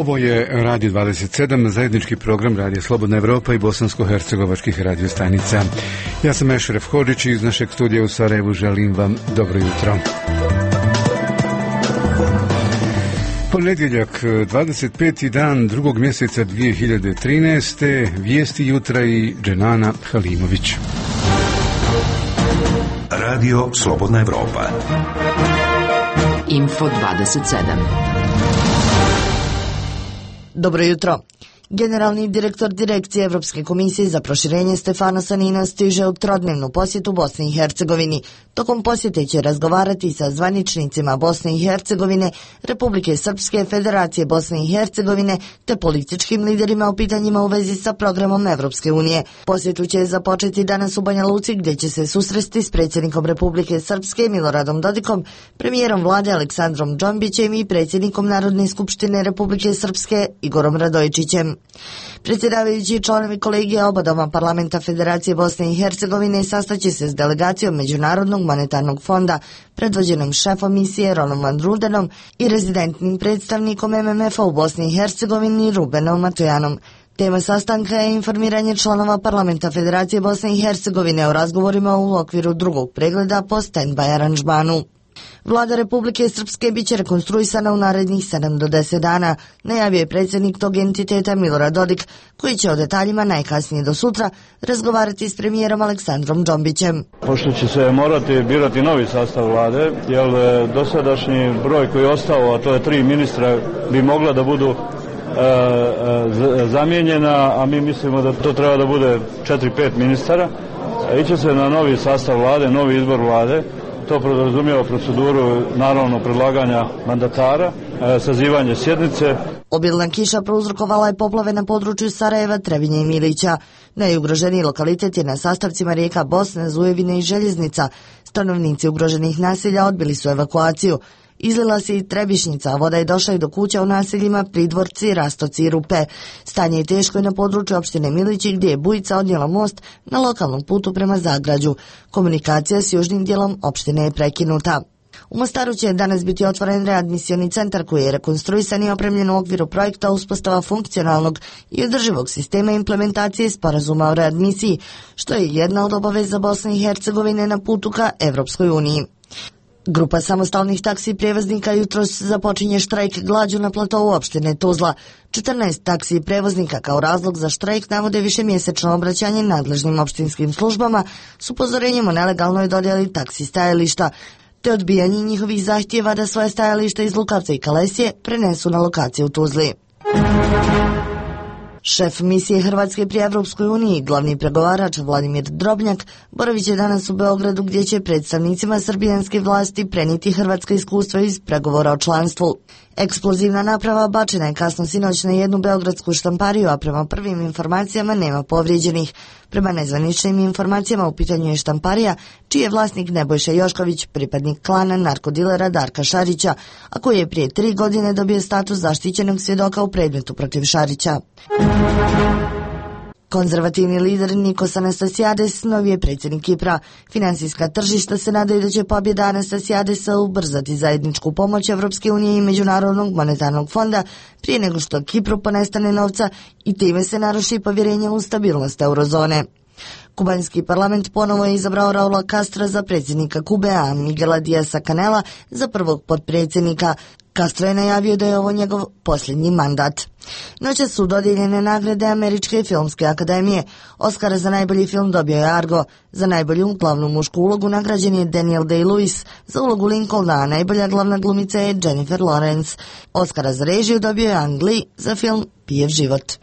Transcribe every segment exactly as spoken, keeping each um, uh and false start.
Ovo je Radio dvadeset sedam, zajednički program Radio Slobodna Evropa i bosansko-hercegovačkih radiostanica. Ja sam Ešref Hodžić i iz našeg studija u Sarajevu želim vam dobro jutro. Ponedjeljak, dvadeset peti dan drugog mjeseca dvije hiljade trinaeste. Vijesti jutra i Dženana Halimović. Radio Slobodna Evropa. Info dvadeset sedam. Dobro jutro. Generalni direktor Direkcije Evropske komisije za proširenje Stefano Sanina stiže u trodnevnu posjetu Bosni i Hercegovini. Tokom posjete će razgovarati sa zvaničnicima Bosne i Hercegovine, Republike Srpske, Federacije Bosne i Hercegovine te političkim liderima u pitanjima u vezi sa programom Evropske unije. Posjetu će započeti danas u Banja Luci, gdje će se susresti s predsjednikom Republike Srpske Miloradom Dodikom, premijerom vlade Aleksandrom Džombićem i predsjednikom Narodne skupštine Republike Srpske Igorom Radojičićem. Predsjedavajući članovi kolegija oba doma parlamenta Federacije Bosne i Hercegovine sastaće se s delegacijom Međunarodnog monetarnog fonda, predvođenom šefom misije Ronom Van Rudenom i rezidentnim predstavnikom M M F-a u Bosni i Hercegovini Rubenom Matojanom. Tema sastanka je informiranje članova parlamenta Federacije Bosne i Hercegovine o razgovorima u okviru drugog pregleda po stand-by aranžmanu. Vlada Republike Srpske biće rekonstruisana u narednih sedam do deset dana, najavio je predsjednik tog entiteta Milorad Dodik, koji će o detaljima najkasnije do sutra razgovarati s premijerom Aleksandrom Džombićem. Pošto će se morati birati novi sastav vlade, jer dosadašnji broj koji je ostao, a to je tri ministra, bi mogla da budu e, e, zamijenjena, a mi mislimo da to treba da bude četiri pet ministara. E, iće se na novi sastav vlade, novi izbor vlade. To podrazumijeva proceduru, naravno, predlaganja mandatara, e, sazivanje sjednice. Obilna kiša prouzrokovala je poplave na području Sarajeva, Trebinje i Milića. Najugroženiji lokalitet je na sastavcima rijeka Bosna, Zujevine i Željeznica. Stanovnici ugroženih naselja odbili su evakuaciju. Izlila se i Trebišnjica, a voda je došla i do kuća u naseljima Pridvorci, Rastoci i Rupe. Stanje je teško i na području opštine Milići, gdje je bujica odnijela most na lokalnom putu prema Zagrađu. Komunikacija s južnim dijelom opštine je prekinuta. U Mostaru će danas biti otvoren readmisioni centar koji je rekonstruisan i opremljen u okviru projekta uspostava funkcionalnog i održivog sistema implementacije sporazuma o readmisiji, što je jedna od obaveza Bosne i Hercegovine na putu ka Evropskoj uniji. Grupa samostalnih taksi prevoznika jutros započinje štrajk glađu na platovu opštine Tuzla. četrnaest taksi prevoznika kao razlog za štrajk navode višemjesečno obraćanje nadležnim opštinskim službama s upozorenjem o nelegalnoj dodjeli taksi stajališta, te odbijanje njihovih zahtjeva da svoje stajališta iz Lukavca i Kalesije prenesu na lokaciju u Tuzli. Šef misije Hrvatske pri Evropskoj uniji, glavni pregovarač Vladimir Drobnjak, boravit će danas u Beogradu, gdje će predstavnicima srbijanske vlasti prenijeti hrvatska iskustva iz pregovora o članstvu. Eksplozivna naprava bačena je kasno sinoć na jednu beogradsku štampariju, a prema prvim informacijama nema povrijeđenih. Prema nezvaničnim informacijama u pitanju je štamparija, čiji je vlasnik Nebojša Jošković, pripadnik klana narkodilera Darka Šarića, a koji je prije tri godine dobio status zaštićenog svjedoka u predmetu protiv Šarića. Konzervativni lider Nikos Anastasiades novi je predsjednik Kipra. Finansijska tržišta se nadaju da će pobjeda Anastasiadesa ubrzati zajedničku pomoć Evropske unije i Međunarodnog monetarnog fonda prije nego što Kipru ponestane novca i time se naruši povjerenje u stabilnost eurozone. Kubanski parlament ponovo je izabrao Raula Castra za predsjednika Kube, a Miguela Diasa-Canela za prvog potpredsjednika. Castro je najavio da je ovo njegov posljednji mandat. Noćas su dodijeljene nagrade Američke filmske akademije. Oscara za najbolji film dobio je Argo. Za najbolju glavnu mušku ulogu nagrađen je Daniel Day-Lewis. Za ulogu Lincolna, a najbolja glavna glumica je Jennifer Lawrence. Oscara za režiju dobio je Ang Lee za film Pijev život.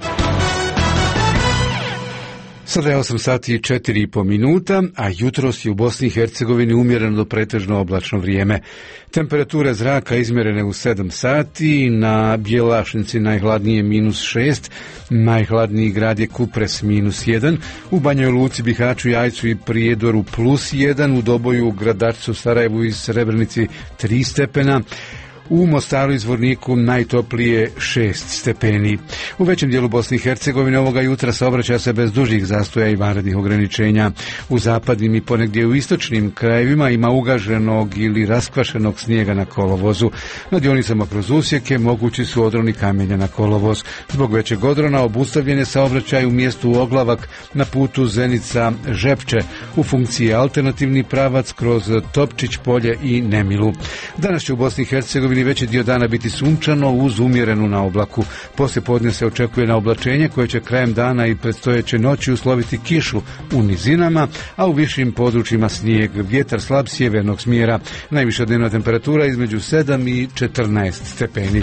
Sada je osam sati i četiri i po minuta, a jutros je u Bosni i Hercegovini umjereno do pretežno oblačno vrijeme. Temperature zraka izmjerene u sedam sati, na Bjelašnici najhladnije minus šest, najhladniji grad je Kupres minus jedan, u Banjoj Luci, Bihaću, Jajcu i Prijedoru plus jedan, u Doboju, Gradačcu, Sarajevu i Srebrenici tri stepena, u Mostaru i Zvorniku najtoplije šest stepeni. U većem dijelu Bosne i Hercegovine ovoga jutra saobraća se bez dužih zastoja i vanrednih ograničenja. U zapadnim i ponegdje u istočnim krajevima ima ugaženog ili raskvašenog snijega na kolovozu. Na dionicama kroz usjeke mogući su odroni kamenja na kolovoz. Zbog većeg odrona obustavljen je saobraćaj u mjestu Oglavak na putu Zenica-Žepče u funkciji alternativni pravac kroz Topčić polje i Nemilu. Danas će u Bosni i Hercegovini veći dio dana biti sunčano uz umjerenu naoblaku. Poslije podne se očekuje naoblačenje koje će krajem dana i predstojeće noći usloviti kišu u nizinama, a u višim područjima snijeg. Vjetar slab sjevernog smjera. Najviša dnevna temperatura između sedam i četrnaest stepeni.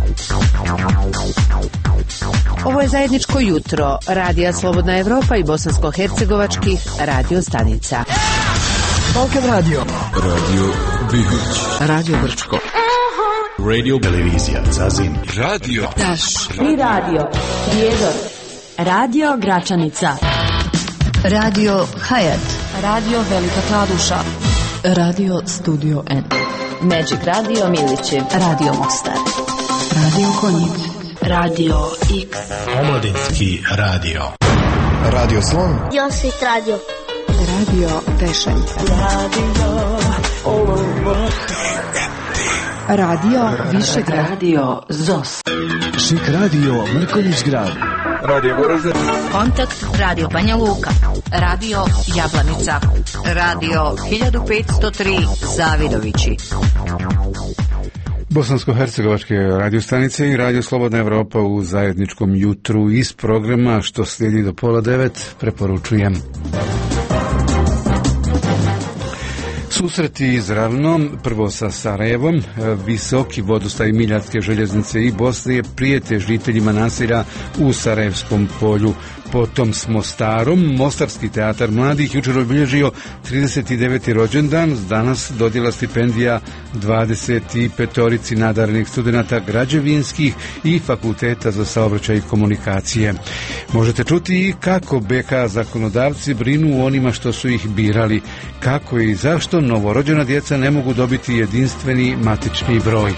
Ovo je zajedničko jutro Radija Slobodna Evropa i bosansko-hercegovačkih radio stanica. Balkan radio. Radio Bihać. Radio Brčko. Radio Televizija Zazin. Radio Taš. I radio Prijedor. Radio Gračanica. Radio Hayat. Radio Velika Kladuša. Radio Studio N. Magic Radio Milići. Radio Mostar. Radio Konjic. Radio X. Omladinski radio. Radio Slon. Josit radio. Radio Pešaljka. Radio Olubo. Radio Višegrad. Radio Zos. Šik radio Mrkonjić grad. Radio Goražde. Kontakt Radio Banja Luka. Radio Jablanica. Radio hiljadu petsto tri Zavidovići. Bosansko-hercegovačke radiostanice i Radio Slobodna Evropa u zajedničkom jutru iz programa što slijedi do pola devet preporučujem. Susreti izravno, prvo sa Sarajevom, visoki vodostaj Miljatske željeznice i Bosne prijete žiteljima naselja u Sarajevskom polju. Potom s Mostarom, Mostarski teatar mladih jučer obilježio trideset deveti rođendan, danas dodjela stipendija dvadeset petorici nadarenih studenata građevinskih i fakulteta za saobraćaj i komunikacije. Možete čuti i kako B K zakonodavci brinu o onima što su ih birali, kako i zašto novorođena djeca ne mogu dobiti jedinstveni matični broj.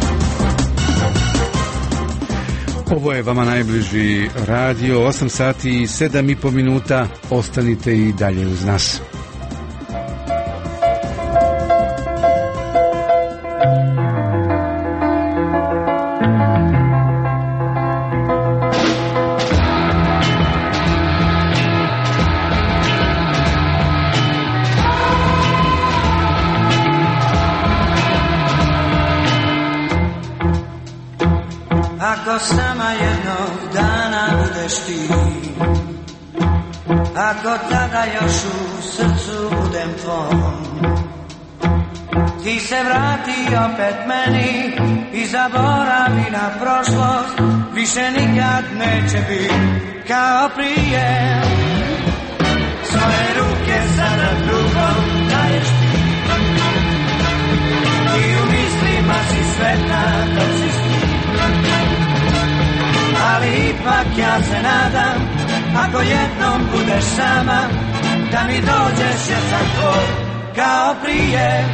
Ovo je vama najbliži radio, osam sati i sedam i po minuta, ostanite i dalje uz nas. Ako s nama jednog dana budeš ti, ako tada još u srcu budem tvom, ti se vrati opet meni i zaboravi na prošlost, više nikad neće biti kao prije. Svoje ruke sada drugom daješ ti, i u mislima si sretna dok si s njim. Ali ipak ja se nadam, ako jednom budeš sama, da mi dođeš jer sam tvoj kao prije.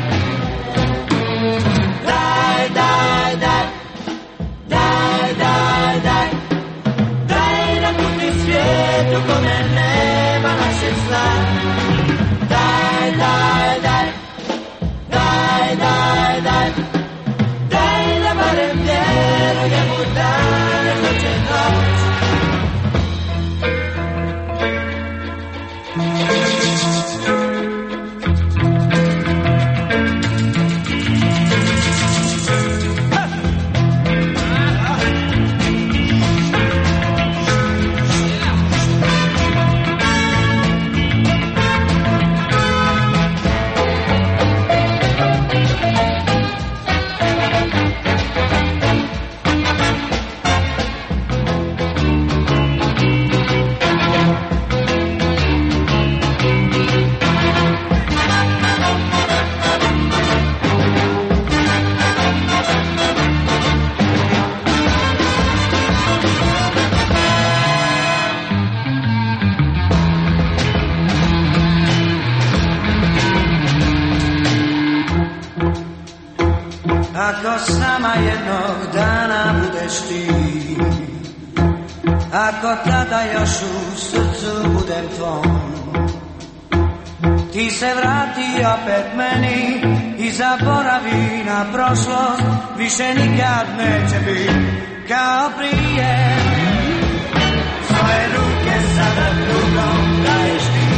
Daj, daj, daj, daj, daj, daj, daj da putim svijetu kome nema našeg zla. Daj, daj, daj, daj, daj, daj, daj da barem vjerujem u dane noće noć. Ako s nama jednog dana budeš ti, ako tada još u srcu budem tvom. Ti se vrati opet meni i zaboravi na prošlost, više nikad neće biti kao prije. Svoje ruke sada drugom daješ ti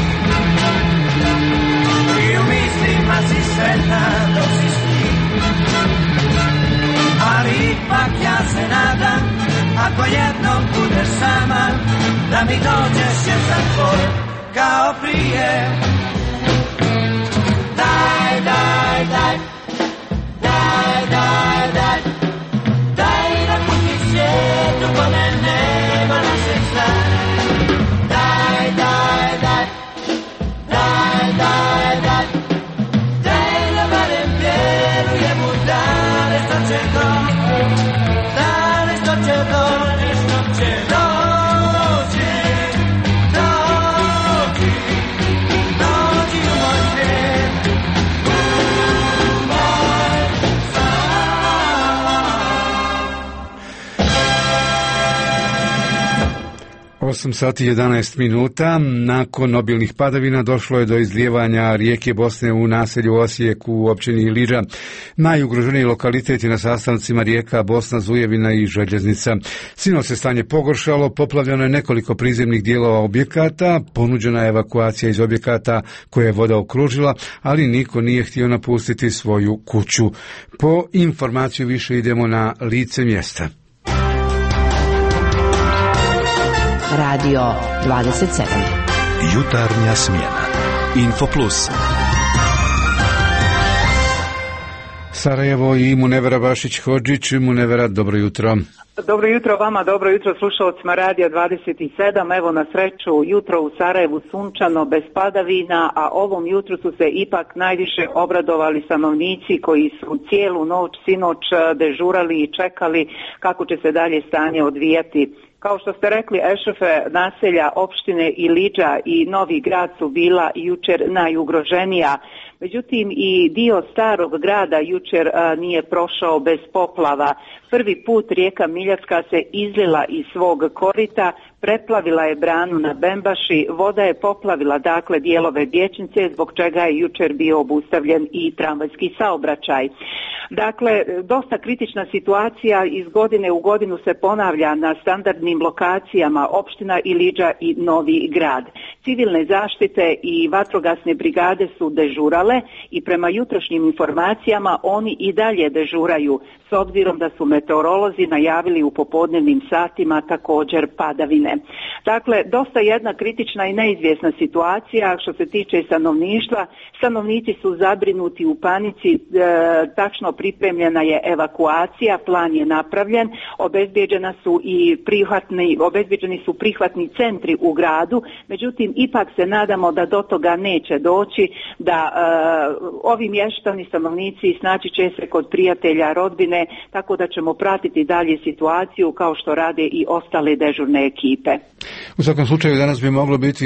i u mislima si sretna dok si s njim. Ali ipak ja se nadam, ako jednom budeš sama, da mi dođeš sjećat tvoj kao prije. Daj, daj, daj, daj, daj, daj, daj da pusti svijetu kome nema našeg sna. Daj, daj, daj, daj, daj, daj, daj da barem vjerujem u dane što će doći, dane što će doći, što će doći, doći, doći u moj svijet. osam sati i jedanaest minuta. Nakon obilnih padavina došlo je do izlijevanja rijeke Bosne u naselju Osijek u općini Iliđa. Najugroženiji lokalitet je na sastavcima rijeka Bosna, Zujevina i Željeznica. Sinoć se stanje pogoršalo, poplavljeno je nekoliko prizemnih dijelova objekata, ponuđena je evakuacija iz objekata koje je voda okružila, ali niko nije htio napustiti svoju kuću. Po informaciju više idemo na lice mjesta. Radio dvadeset sedam. Jutarnja smjena. Info Plus. Sarajevo i Munevera Bašić-Hodžić. Munevera, dobro jutro. Dobro jutro vama, dobro jutro slušalcima Radija dvadeset sedam. Evo na sreću jutro u Sarajevu sunčano, bez padavina, a ovom jutru su se ipak najviše obradovali stanovnici koji su cijelu noć sinoć dežurali i čekali kako će se dalje stanje odvijati. Kao što ste rekli, ešefe naselja opštine Iliđa i Novi Grad su bila jučer najugroženija. Međutim, i dio starog grada jučer a, nije prošao bez poplava. Prvi put rijeka Miljacka se izlila iz svog korita, preplavila je branu na Bembaši, voda je poplavila dakle dijelove Dječnice, zbog čega je jučer bio obustavljen i tramvajski saobraćaj. Dakle, dosta kritična situacija iz godine u godinu se ponavlja na standardnim lokacijama opština Iliđa i Novi Grad. Civilne zaštite i vatrogasne brigade su dežurale i prema jutrošnjim informacijama oni i dalje dežuraju, s obzirom da su meteorolozi najavili u popodnevnim satima također padavine. Dakle, dosta jedna kritična i neizvjesna situacija što se tiče stanovništva. Stanovnici su zabrinuti, u panici, e, tačno pripremljena je evakuacija, plan je napravljen, obezbjeđena su i prihvatni, obezbjeđeni su prihvatni centri u gradu, međutim ipak se nadamo da do toga neće doći, da e, ovi mještani, stanovnici snaći će se kod prijatelja, rodbine, tako da ćemo pratiti dalje situaciju kao što rade i ostale dežurne ekipe. U svakom slučaju danas bi moglo biti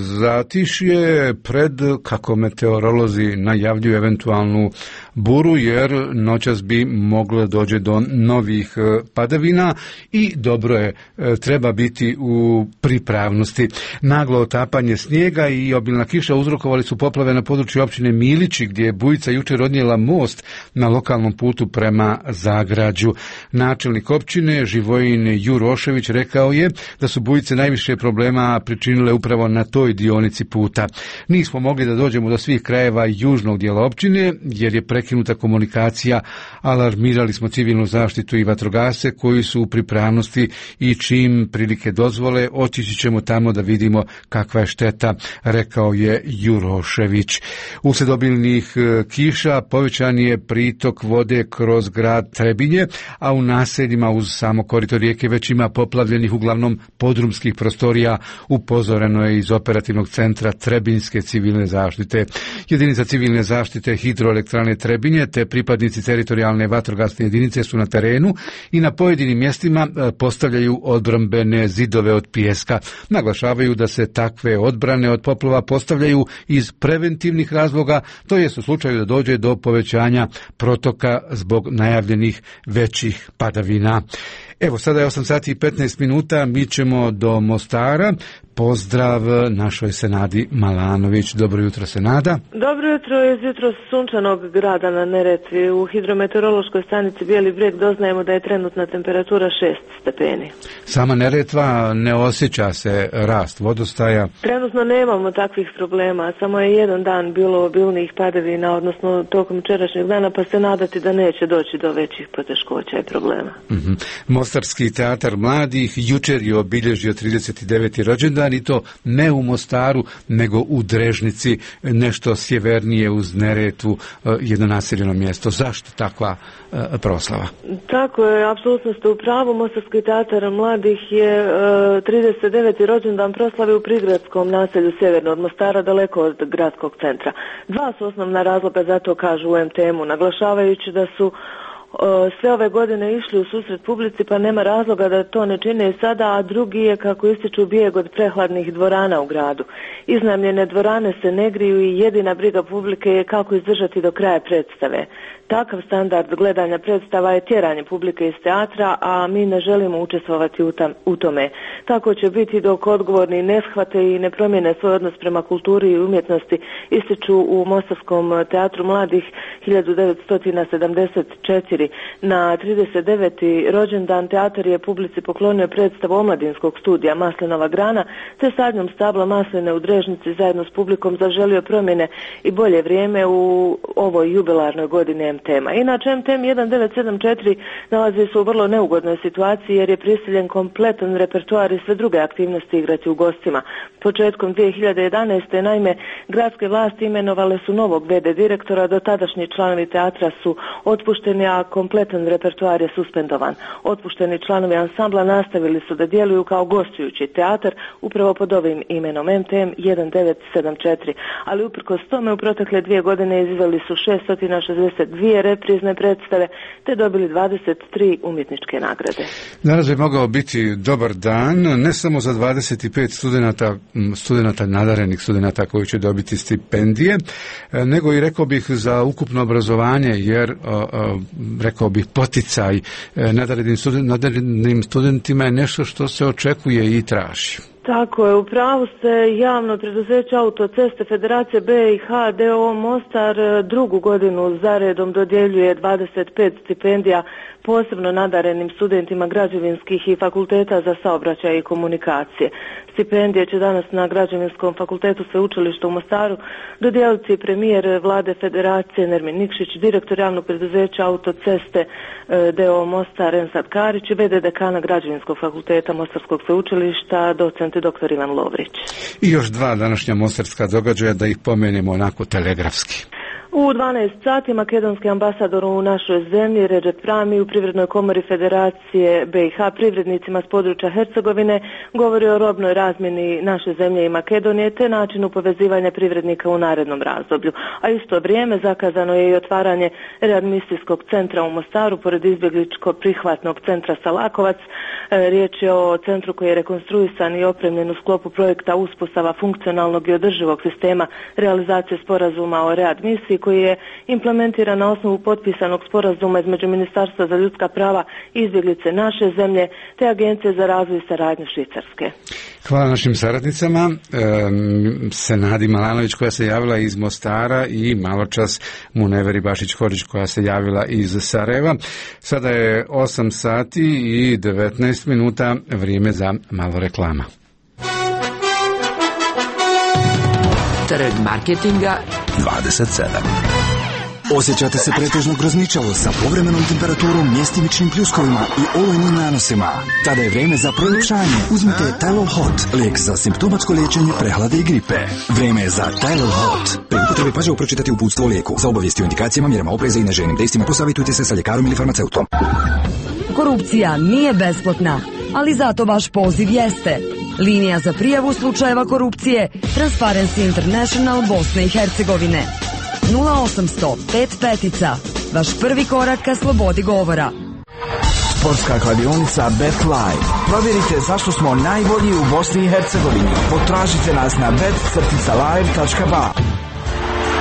zatišje pred, kako meteorolozi najavljuju, eventualnu buru, jer noćas bi moglo dođe do novih padavina i dobro je, treba biti u pripravnosti. Naglo otapanje snijega i obilna kiša uzrokovali su poplave na području općine Milići, gdje je bujica jučer odnijela most na lokalnom putu prema Zagrađu. Načelnik općine Živojin Jurošević rekao je da su bujice najviše problema pričinile upravo na toj dionici puta. Nismo mogli da dođemo do svih krajeva južnog dijela općine jer je prekinuta komunikacija. Alarmirali smo civilnu zaštitu i vatrogasce koji su u pripravnosti i čim prilike dozvole otići ćemo tamo da vidimo kakva je šteta, rekao je Jurošević. Uslijed obilnih kiša povećan je pritok vode kroz grad Trebinje, a u naseljima uz samo korito rijeke već ima poplavljenih uglavnom podrumskih prostorija, upozoreno je iz operativnog centra Trebinjske civilne zaštite. Jedinica civilne zaštite hidroelektrane Trebinje te pripadnici teritorijalne vatrogasne jedinice su na terenu i na pojedinim mjestima postavljaju odbrambene zidove od pijeska. Naglašavaju da se takve odbrane od poplava postavljaju iz preventivnih razloga, to jest u slučaju da dođe do povećanja protoka zbog najavljenih većih padavina. Evo, sada je osam sati i petnaest minuta, mi ćemo do Mostara. Pozdrav našoj Senadi Malanović. Dobro jutro, Senada. Dobro jutro iz jutro sunčanog grada na Neretvi. U hidrometeorološkoj stanici Bijeli Brijeg doznajemo da je trenutna temperatura šest stepeni. Sama Neretva ne osjeća se rast vodostaja? Trenutno nemamo takvih problema, samo je jedan dan bilo obilnih padavina, odnosno tokom jučerašnjeg dana, pa se nadati da neće doći do većih poteškoća i problema. Mm-hmm. Mostarski teatar mladih jučer je obilježio trideset deveti rođendan i to ne u Mostaru, nego u Drežnici, nešto sjevernije uz Neretvu, jedno naseljeno mjesto. Zašto takva uh, proslava? Tako je, apsolutno ste u pravu. Mostarski teatar mladih je uh, trideset deveti rođendan proslavio u prigradskom naselju sjeverno od Mostara, daleko od gradskog centra. Dva su osnovna razloga za to, kažu u em te emu, naglašavajući da su sve ove godine išli u susret publici, pa nema razloga da to ne čine i sada, a drugi je kako ističu bijeg od prehladnih dvorana u gradu. Iznajmljene dvorane se ne griju i jedina briga publike je kako izdržati do kraja predstave. Takav standard gledanja predstava je tjeranje publike iz teatra, a mi ne želimo učestvovati u, tam, u tome. Tako će biti dok odgovorni ne shvate i ne promijene svoj odnos prema kulturi i umjetnosti, ističu u Mostarskom teatru mladih hiljadu devetsto sedamdeset četiri. Na trideset deveti rođendan teatar je publici poklonio predstavu omladinskog studija Maslinova grana, te sadnjom stabla masline u Drežnici zajedno s publikom zaželio promjene i bolje vrijeme u ovoj jubilarnoj godini em te ema. Inače, em te em jedan devet sedam četiri nalazi se u vrlo neugodnoj situaciji jer je prisiljen kompletan repertoar i sve druge aktivnosti igrati u gostima. Početkom dvije hiljade jedanaeste. naime, gradske vlasti imenovale su novog ve de direktora, do tadašnji članovi teatra su otpušteni, a kompletan repertoar je suspendovan. Otpušteni članovi ansambla nastavili su da djeluju kao gostujući teatar upravo pod ovim imenom em te em jedan devet sedam četiri, ali uprkos tome u protekle dvije godine izveli su šesto šezdeset dvije reprizne predstave te dobili dvadeset tri umjetničke nagrade. Danas je mogao biti dobar dan, ne samo za dvadeset pet studenata, studenata nadarenih studenata koji će dobiti stipendije, nego i rekao bih za ukupno obrazovanje, jer rekao bih poticaj nadarenim, student, nadarenim studentima je nešto što se očekuje i traži. Tako je, u pravu ste. Javno preduzeće Autoceste Federacije be i ha de o o Mostar drugu godinu zaredom dodjeljuje dvadeset pet stipendija posebno nadarenim studentima građevinskih i fakulteta za saobraćaj i komunikacije. Stipendije će danas na Građevinskom fakultetu Sveučilišta u Mostaru dodijeliti premijer vlade Federacije Nermin Nikšić, direktor javnog preduzeća Autoceste de o o Mostar Ensad Karić i ve de dekana Građevinskog fakulteta Mostarskog sveučilišta docent doktor Ivan Lovrić. I još dva današnja mostarska događaja, da ih pomenemo onako telegrafski. U dvanaest sati makedonski ambasador u našoj zemlji Redžep Prami u Privrednoj komori Federacije be i ha privrednicima s područja Hercegovine govori o robnoj razmjeni naše zemlje i Makedonije te načinu povezivanja privrednika u narednom razdoblju. A isto vrijeme zakazano je i otvaranje readmisijskog centra u Mostaru pored izbjegličko prihvatnog centra Salakovac. Riječ je o centru koji je rekonstruisan i opremljen u sklopu projekta uspostava funkcionalnog i održivog sistema realizacije sporazuma o readmisiji koji je implementiran na osnovu potpisanog sporazuma između Ministarstva za ljudska prava i izbjeglice naše zemlje te Agencije za razvoj i saradnju Švicarske. Hvala našim saradnicama, Senadi Malanović koja se javila iz Mostara i maločas Muneveri Bašić-Hodžić koja se javila iz Sarajeva. Sada je osam sati i devetnaest minuta, vrijeme za malo reklama. Trg marketinga dvadeset sedam. Osjećate se pretežno grozničavo sa povremenom temperaturom, mjestimičnim pljuskovima i olujnim nanosima? Tada je vrijeme za proljepšanje. Uzmite Tylol Hot, lijek za simptomatsko liječenje prehlade i gripe. Vrijeme je za Tylol Hot. Pri upotrebi pažljivo pročitati uputstvo o lijeku. Za obavijesti o indikacijama, mjerama opreza i neželjenim dejstvima posavitujte se sa ljekarom ili farmaceutom. Korupcija nije besplatna, ali zato vaš poziv jeste. Linija za prijavu slučajeva korupcije Transparency International Bosne i Hercegovine. nula osamsto pet petica. Vaš prvi korak ka slobodi govora. Sportska kladionica BetLive. Provjerite zašto smo najbolji u Bosni i Hercegovini. Potražite nas na bet live tačka ba.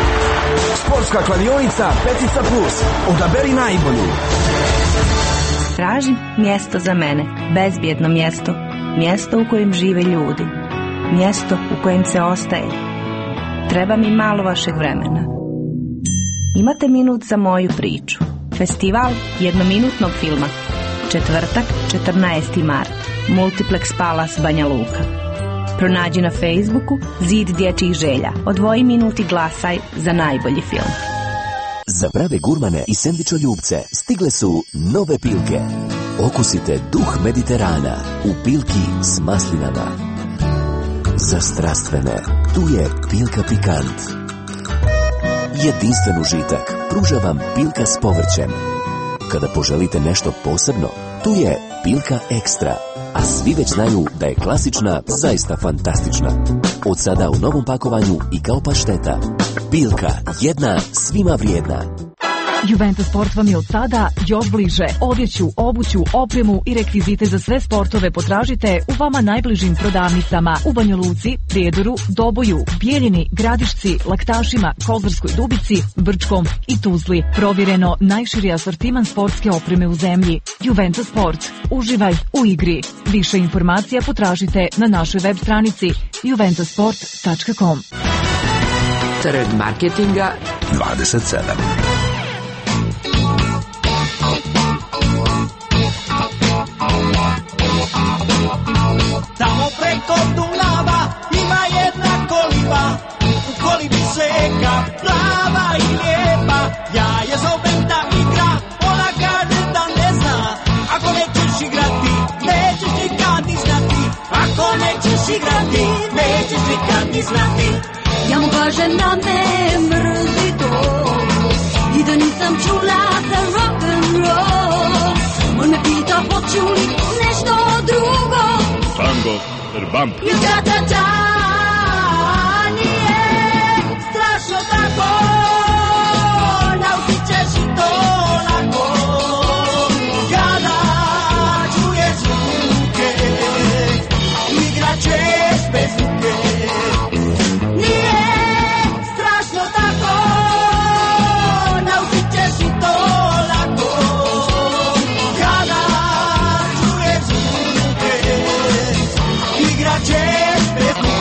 Sportska kladionica Petica Plus. Odaberi najbolju. Tražim mjesto za mene, bezbjedno mjesto, mjesto u kojem žive ljudi, mjesto u kojem se ostaje. Treba mi malo vašeg vremena. Imate minut za moju priču. Festival jednominutnog filma. Četvrtak, četrnaesti mart. Multiplex Palace, Banja Luka. Pronađi na Facebooku Zid dječjih želja. Odvoji minut i glasaj za najbolji film. Za prave gurmane i sendvičoljubce stigle su nove Pilke. Okusite duh Mediterana u Pilki s maslinama. Za strastvene, tu je Pilka Pikant. Jedinstven užitak pruža vam Pilka s povrćem. Kada poželite nešto posebno, tu je Pilka Ekstra. A svi već znaju da je klasična zaista fantastična. Od sada u novom pakovanju i kao pašteta. Pilka, jedna svima vrijedna. Juventus Sport vam je od sada još bliže. Odjeću, obuću, opremu i rekvizite za sve sportove potražite u vama najbližim prodavnicama u Banja Luci, Prijedoru, Doboju, Bijeljini, Gradišci, Laktašima, Kozarskoj Dubici, Brčkom i Tuzli. Provjereno najširi asortiman sportske opreme u zemlji. Juventus Sport. Uživaj u igri. Više informacija potražite na našoj web stranici juventus sport tačka com. Trg marketinga dvadeset sedam. Tamo preko Dunava ima jedna koliba, u kolibi seka, plava i lijepa. Ja je zovem da igra, ona kaže da ne zna. Ako nećeš igrati, nećeš nikad ni znati. Ako nećeš igrati, nećeš nikad ni znati. Ja mu kažem da me mrzi to i da nisam čula za rock'n'roll. On me pita hoću li nešto drugo. Tango, rbam. I da da da, nije strašno tako, naučit ćeš i to lako. Kada čuješ zvuke, igrat ćeš bez ruke. Nije strašno tako, naučit ćeš i to lako. Kada čuješ zvuke, igrat ćeš bez ruke.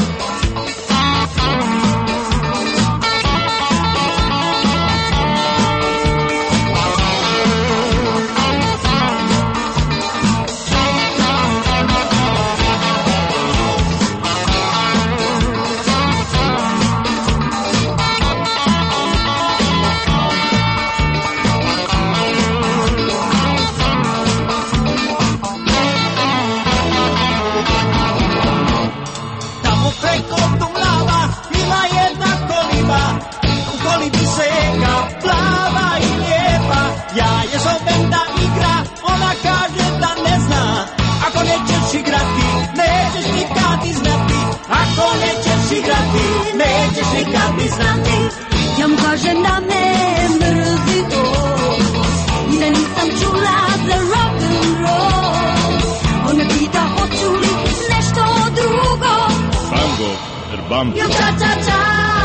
Tamo preko Dunava ima jedna koliba, u kolibi seka, plava i lijepa. Ja je zovem da igra, ona kaže da ne zna. Ako nećeš igrati, nećeš nikad ni znati. Ako nećeš igrati, nećeš nikad ni znati. Ja mu kažem da me mrzi to i da nisam čula za rock'n'roll. On me pita hoću li nešto drugo. Tango, rbam. I da da da,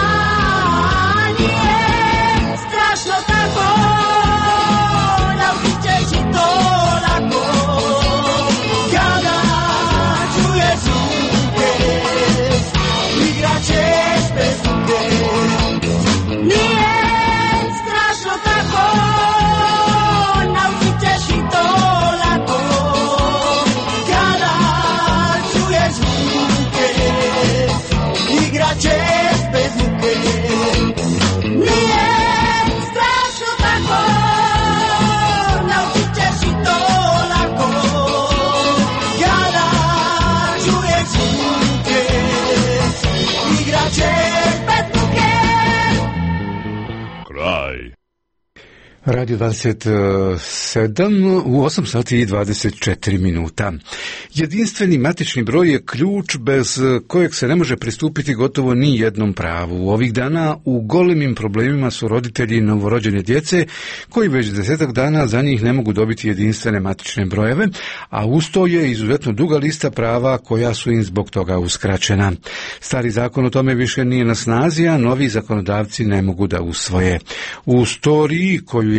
nije strašno tako, naučit ćeš i to lako. Kada čuješ zvuke, igrat ćeš bez ruke. Nije strašno tako, naučit ćeš i to lako. Kada čuješ zvuke, igrat ćeš bez ruke. Nije strašno tako, naučit ćeš i to lako. Kada čuješ zvuke, igrat ćeš bez ruke. Kraj. Radio dvadeset sedam u osam sati i dvadeset četiri minuta. Jedinstveni matični broj je ključ bez kojeg se ne može pristupiti gotovo ni jednom pravu. Ovih dana u golemim problemima su roditelji novorođene djece koji već desetak dana za njih ne mogu dobiti jedinstvene matične brojeve, a uz to je izuzetno duga lista prava koja su im zbog toga uskraćena. Stari zakon o tome više nije na snazi, a novi zakonodavci ne mogu da usvoje. U storiji koju je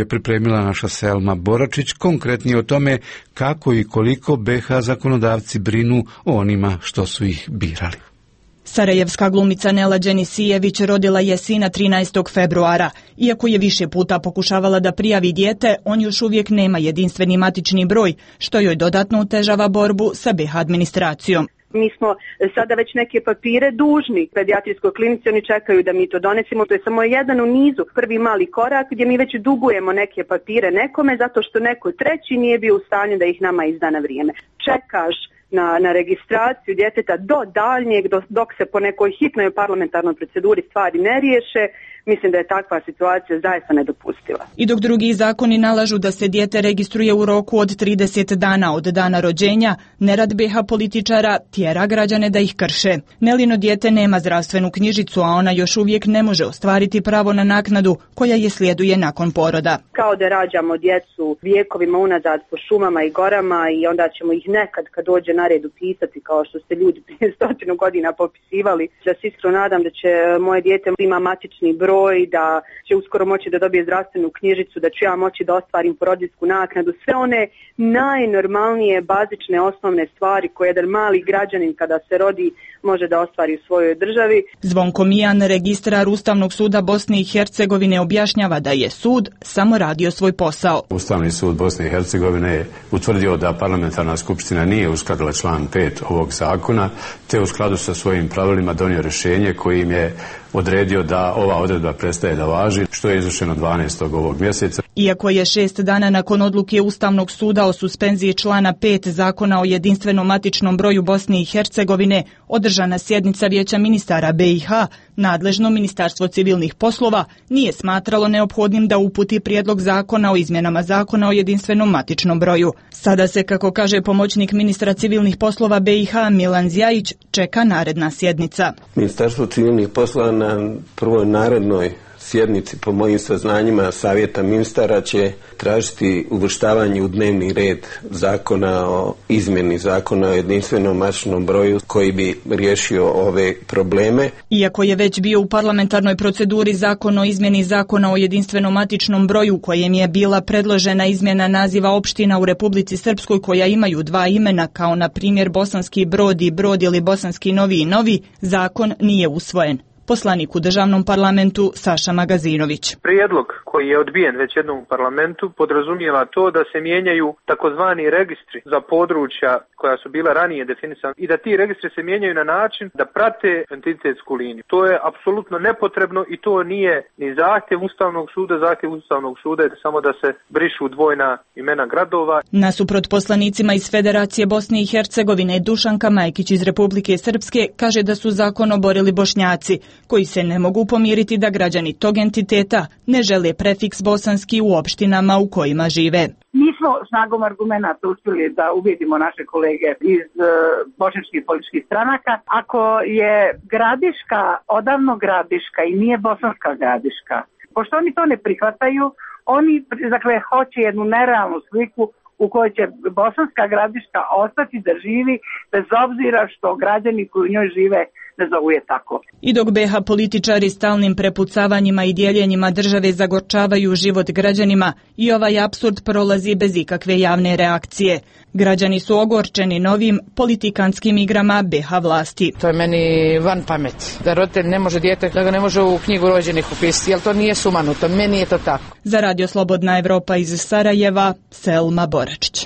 je pripremila naša Selma Boračić, konkretnije o tome kako i koliko B H zakonodavci brinu o onima što su ih birali. Sarajevska glumica Nela Đenisijević rodila je sina trinaestog februara. Iako je više puta pokušavala da prijavi dijete, on još uvijek nema jedinstveni matični broj, što joj dodatno otežava borbu sa B H administracijom. Mi smo sada već neke papire dužni pedijatrijskoj klinici, oni čekaju da mi to donesemo. To je samo jedan u nizu, prvi mali korak gdje mi već dugujemo neke papire nekome zato što neko treći nije bio u stanju da ih nama izda na vrijeme. Čekaš na, na registraciju djeteta do daljnjeg, do, dok se po nekoj hitnoj parlamentarnoj proceduri stvari ne riješe. Mislim da je takva situacija zaista nedopustiva. I dok drugi zakoni nalažu da se dijete registruje u roku od trideset dana od dana rođenja, nerad B H političara tjera građane da ih krše. Nelino dijete nema zdravstvenu knjižicu, a ona još uvijek ne može ostvariti pravo na naknadu koja je slijeduje nakon poroda. Kao da rađamo djecu vijekovima unazad po šumama i gorama i onda ćemo ih nekad kad dođe na red upisati kao što ste ljudi prije stotinu godina popisivali. Ja se iskreno nadam da će moje dijete ima matični broj, da će uskoro moći da dobije zdravstvenu knjižicu, da ću ja moći da ostvarim porodiljsku naknadu, sve one najnormalnije, bazične, osnovne stvari koje jedan mali građanin kada se rodi može da ostvari u svojoj državi. Zvonko Mijan, registrar Ustavnog suda Bosne i Hercegovine, objašnjava da je sud samo radio svoj posao. Ustavni sud Bosne i Hercegovine je utvrdio da parlamentarna skupština nije uskladila član pet ovog zakona, te u skladu sa svojim pravilima donio rješenje kojim je odredio da ova odredba prestaje da važi, što je izvršeno dvanaestog ovog mjeseca. Iako je šest dana nakon odluke Ustavnog suda o suspenziji člana pet Zakona o jedinstvenom matičnom broju Bosne i Hercegovine održana sjednica Vijeća ministara B i H, nadležno Ministarstvo civilnih poslova nije smatralo neophodnim da uputi prijedlog zakona o izmjenama Zakona o jedinstvenom matičnom broju. Sada se, kako kaže pomoćnik ministra civilnih poslova B i H Milan Zjajić, čeka naredna sjednica. Ministarstvo civilnih poslova na prvoj narednoj sjednici, po mojim saznanjima savjeta ministara, će tražiti uvrštavanje u dnevni red zakona o izmjeni zakona o jedinstvenom matičnom broju koji bi riješio ove probleme. Iako je već bio u parlamentarnoj proceduri zakon o izmjeni zakona o jedinstvenom matičnom broju kojem je bila predložena izmjena naziva opština u Republici Srpskoj koja imaju dva imena, kao na primjer Bosanski Brod i Brod ili Bosanski Novi i Novi, zakon nije usvojen. Poslanik u državnom parlamentu Saša Magazinović. Prijedlog koji je odbijen već jednom u parlamentu podrazumijeva to da se mijenjaju takozvani registri za područja koja su bila ranije definisana i da ti registri se mijenjaju na način da prate entitetsku liniju. To je apsolutno nepotrebno i to nije ni zahtjev Ustavnog suda, zahtjev Ustavnog suda je samo da se brišu dvojna imena gradova. Nasuprot poslanicima iz Federacije Bosne i Hercegovine, Dušanka Majkić iz Republike Srpske kaže da su zakon oborili Bošnjaci, koji se ne mogu pomiriti da građani tog entiteta ne žele prefiks bosanski u opštinama u kojima žive. Mi smo snagom argumenta uspjeli da ubedimo naše kolege iz uh, bošnjačkih političkih stranaka. Ako je Gradiška odavno Gradiška i nije bosanska Gradiška, pošto oni to ne prihvataju, oni dakle hoće jednu nerealnu sliku u kojoj će bosanska Gradiška ostati da živi bez obzira što građani koji u njoj žive ne zovu je tako. I dok B H političari stalnim prepucavanjima i dijeljenjima države zagorčavaju život građanima, i ovaj apsurd prolazi bez ikakve javne reakcije. Građani su ogorčeni novim politikanskim igrama B H vlasti. To je meni van pamet. Da roditelj ne može dijete, da ga ne može u knjigu rođenih upisati, jer to nije sumanuto. Meni je to tako. Za Radio Slobodna Evropa iz Sarajeva, Selma Boračić.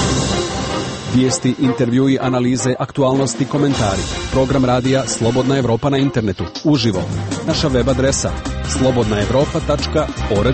Vijesti, intervjui, analize, aktualnosti, komentari. Program radija Slobodna Evropa na internetu. Uživo. Naša web adresa slobodna evropa tačka org.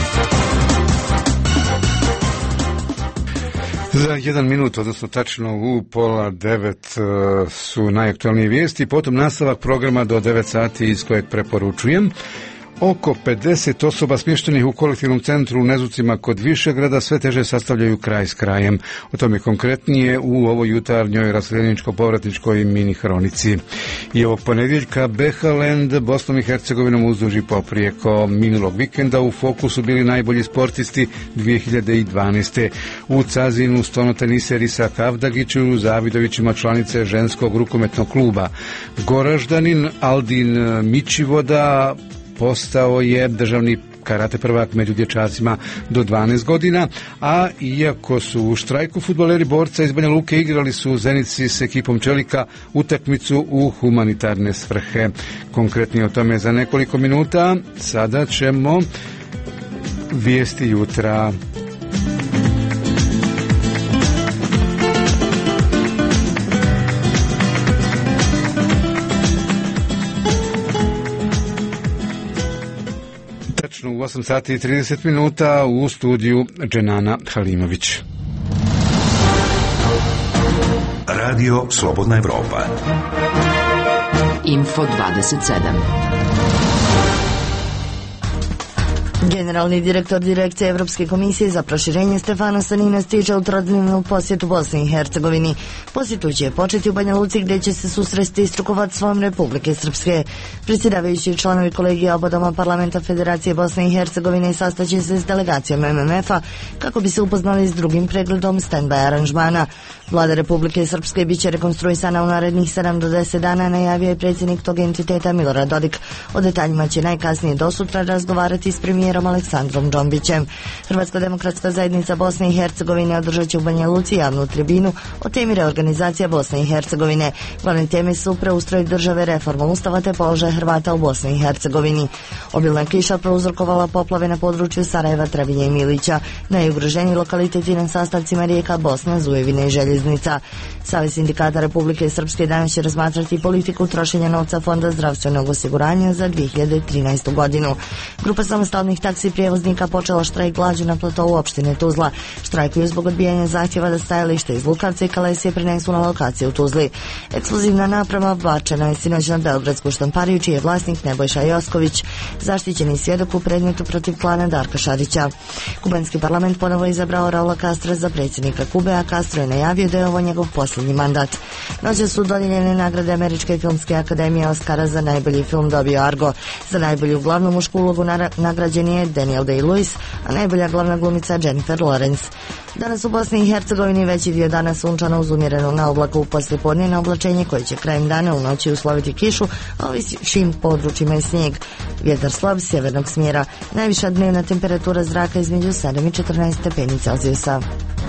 Za jedan minut, odnosno tačno u pola devet su najaktualnije vijesti, potom nastavak programa do devet sati iz kojeg preporučujem. Oko pedeset osoba smještenih u kolektivnom centru u Nezucima kod Višegrada sve teže sastavljaju kraj s krajem. O tome konkretnije u ovoj jutarnjoj raseljeničko-povratničkoj mini hronici. I ovog ponedjeljka B H Land Bosnom i Hercegovinom uzduž i poprijeko. Minulog vikenda u fokusu bili najbolji sportisti dvije hiljade dvanaeste. U Cazinu stonoteniseri Risa Kavdagiću, Zavidovićima članice ženskog rukometnog kluba. Goraždanin Aldin Mičivoda postao je državni karate prvak među dječacima do dvanaest godina, a iako su u štrajku, fudbaleri Borca iz Banja Luke igrali su u Zenici s ekipom Čelika utakmicu u humanitarne svrhe. Konkretnije o tome za nekoliko minuta. Sada ćemo vijesti jutra. U osam sati i trideset minuta u studiju Dženana Halimović. Radio Slobodna Evropa. Info dvadeset sedam. Generalni direktor Direkcije Evropske komisije za proširenje Stefano Stanina stiže u trodnevnu posjetu Bosni i Hercegovini. Posjetu će početi u Banja Luci gdje će se susresti s rukovodstvom Republike Srpske. Predsjedavajući članovi kolegija oba doma parlamenta Federacije Bosne i Hercegovine sastaće se s delegacijom M M F-a kako bi se upoznali s drugim pregledom stand-by aranžmana. Vlada Republike Srpske bit će rekonstruisana u narednih sedam do deset dana, najavio je predsjednik tog entiteta Milorad Dodik. O detaljima će najkasnije do sutra razgovarati s premijerom Aleksandrom Džombićem. Hrvatska demokratska zajednica Bosne i Hercegovine održat će u Banja Luci javnu tribinu o temi reorganizacija Bosne i Hercegovine. Glavne teme su preustroj države, reforma ustava te položaj Hrvata u Bosni i Hercegovini. Obilna kiša prouzrokovala poplave na području Sarajeva, Trebinja i Milića. Najugroženiji lokaliteti na sastavcima rijeka Bosna, Zujevine i Željeznica. Savez sindikata Republike Srpske danas će razmatrati politiku trošenja novca Fonda zdravstvenog osiguranja za dvije hiljade trinaestu godinu. Grupa samostalnih taksi prijevoznika počela štrajk glađu na platovu opštine Tuzla. Štrajkuju zbog odbijanja zahtjeva da stajalište iz Lukavca i Kalesije prenesu na lokaciju u Tuzli. Eksplozivna naprava bačena je sinoć na beogradsku štampariju, čiji je vlasnik Nebojša Josković, zaštićeni svjedok u predmetu protiv klana Darka Šarića. Kubanski parlament ponovo izabrao Raula Castra za predsjednika Kube, a Castro je najavio da je ovo njegov posljednji mandat. Noće su dodijeljene nagrade Američke filmske akademije Oscara. Za najbolji film dobio Argo. Za najbolju glavnu mušku ulogu nagrađen je Daniel Day-Lewis, a najbolja glavna glumica Jennifer Lawrence. Danas u Bosni i Hercegovini veći dio dana sunčano uz umjerenu na oblaku, poslijepodne na oblačenje koje će krajem dana u noći usloviti kišu, a u višim područjima je snijeg. Vjetar slab sjevernog smjera. Najviša dnevna temperatura zraka između sedam i četrnaest stepeni Celzijusa.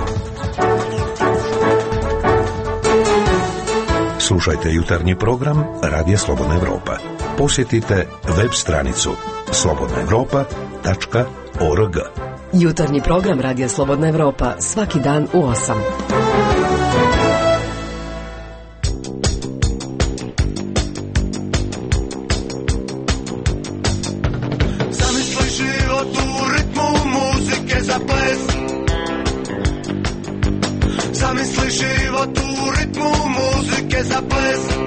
Slušajte jutarnji program Radija Slobodna Evropa. Posjetite web stranicu slobodna evropa tačka org. Jutarnji program Radija Slobodna Evropa svaki dan u osam. Zamisli život u ritmu muzike za ples. Zamisli život u ritmu muzike za ples.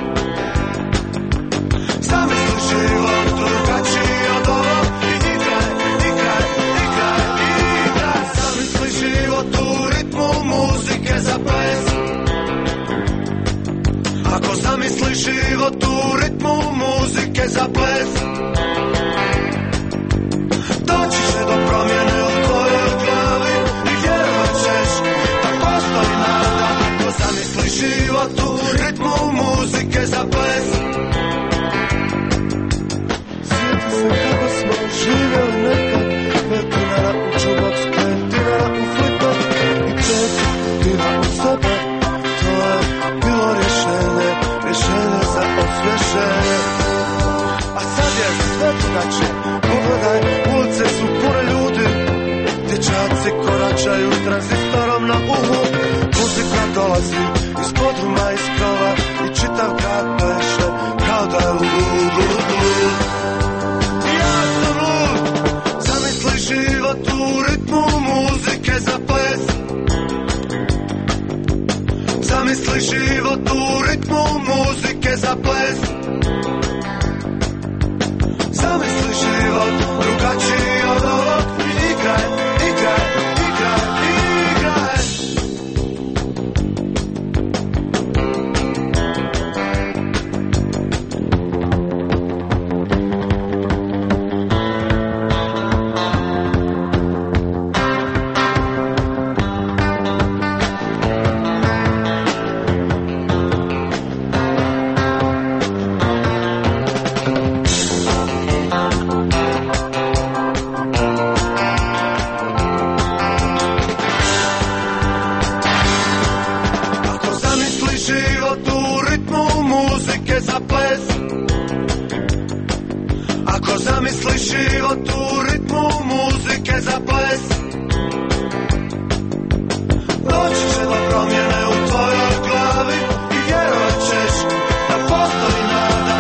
Zamisli život drugačiji od ovog i igraj, igraj, igraj, igraj. Zamisli život u ritmu muzike za ples. Ako zamisliš život u ritmu muzike za ples, doći će do promjene u tvojoj glavi i vjerovat ćeš da postoji nada. Ako zamisliš život u ritmu muzike za ples. Sjeti se kako smo živjeli nekad, metinara u čubac, petinara u flipak i često piva u sebe. To je bilo rješenje, rješenje za osvježenje. A sad je sve drugačije, pogledaj, ulice su pune ljudi, dječaci koračaju s tranzistorom na umu. Muzika dolazi iz podruma, iz krova i čitav grad pleše kao da je lud, lud, lud. Ja sam lud, zamisli život u ritmu muzike za ples. Zamisli život u ritmu muzike za ples. Zamisli život drugačiji od ovog i igraj, igraj, igraj, igraj. za ples. Ako zamisliš život u ritmu muzike za ples, doći će do promjene u tvojoj glavi i vjerovat ćeš da postoji nada.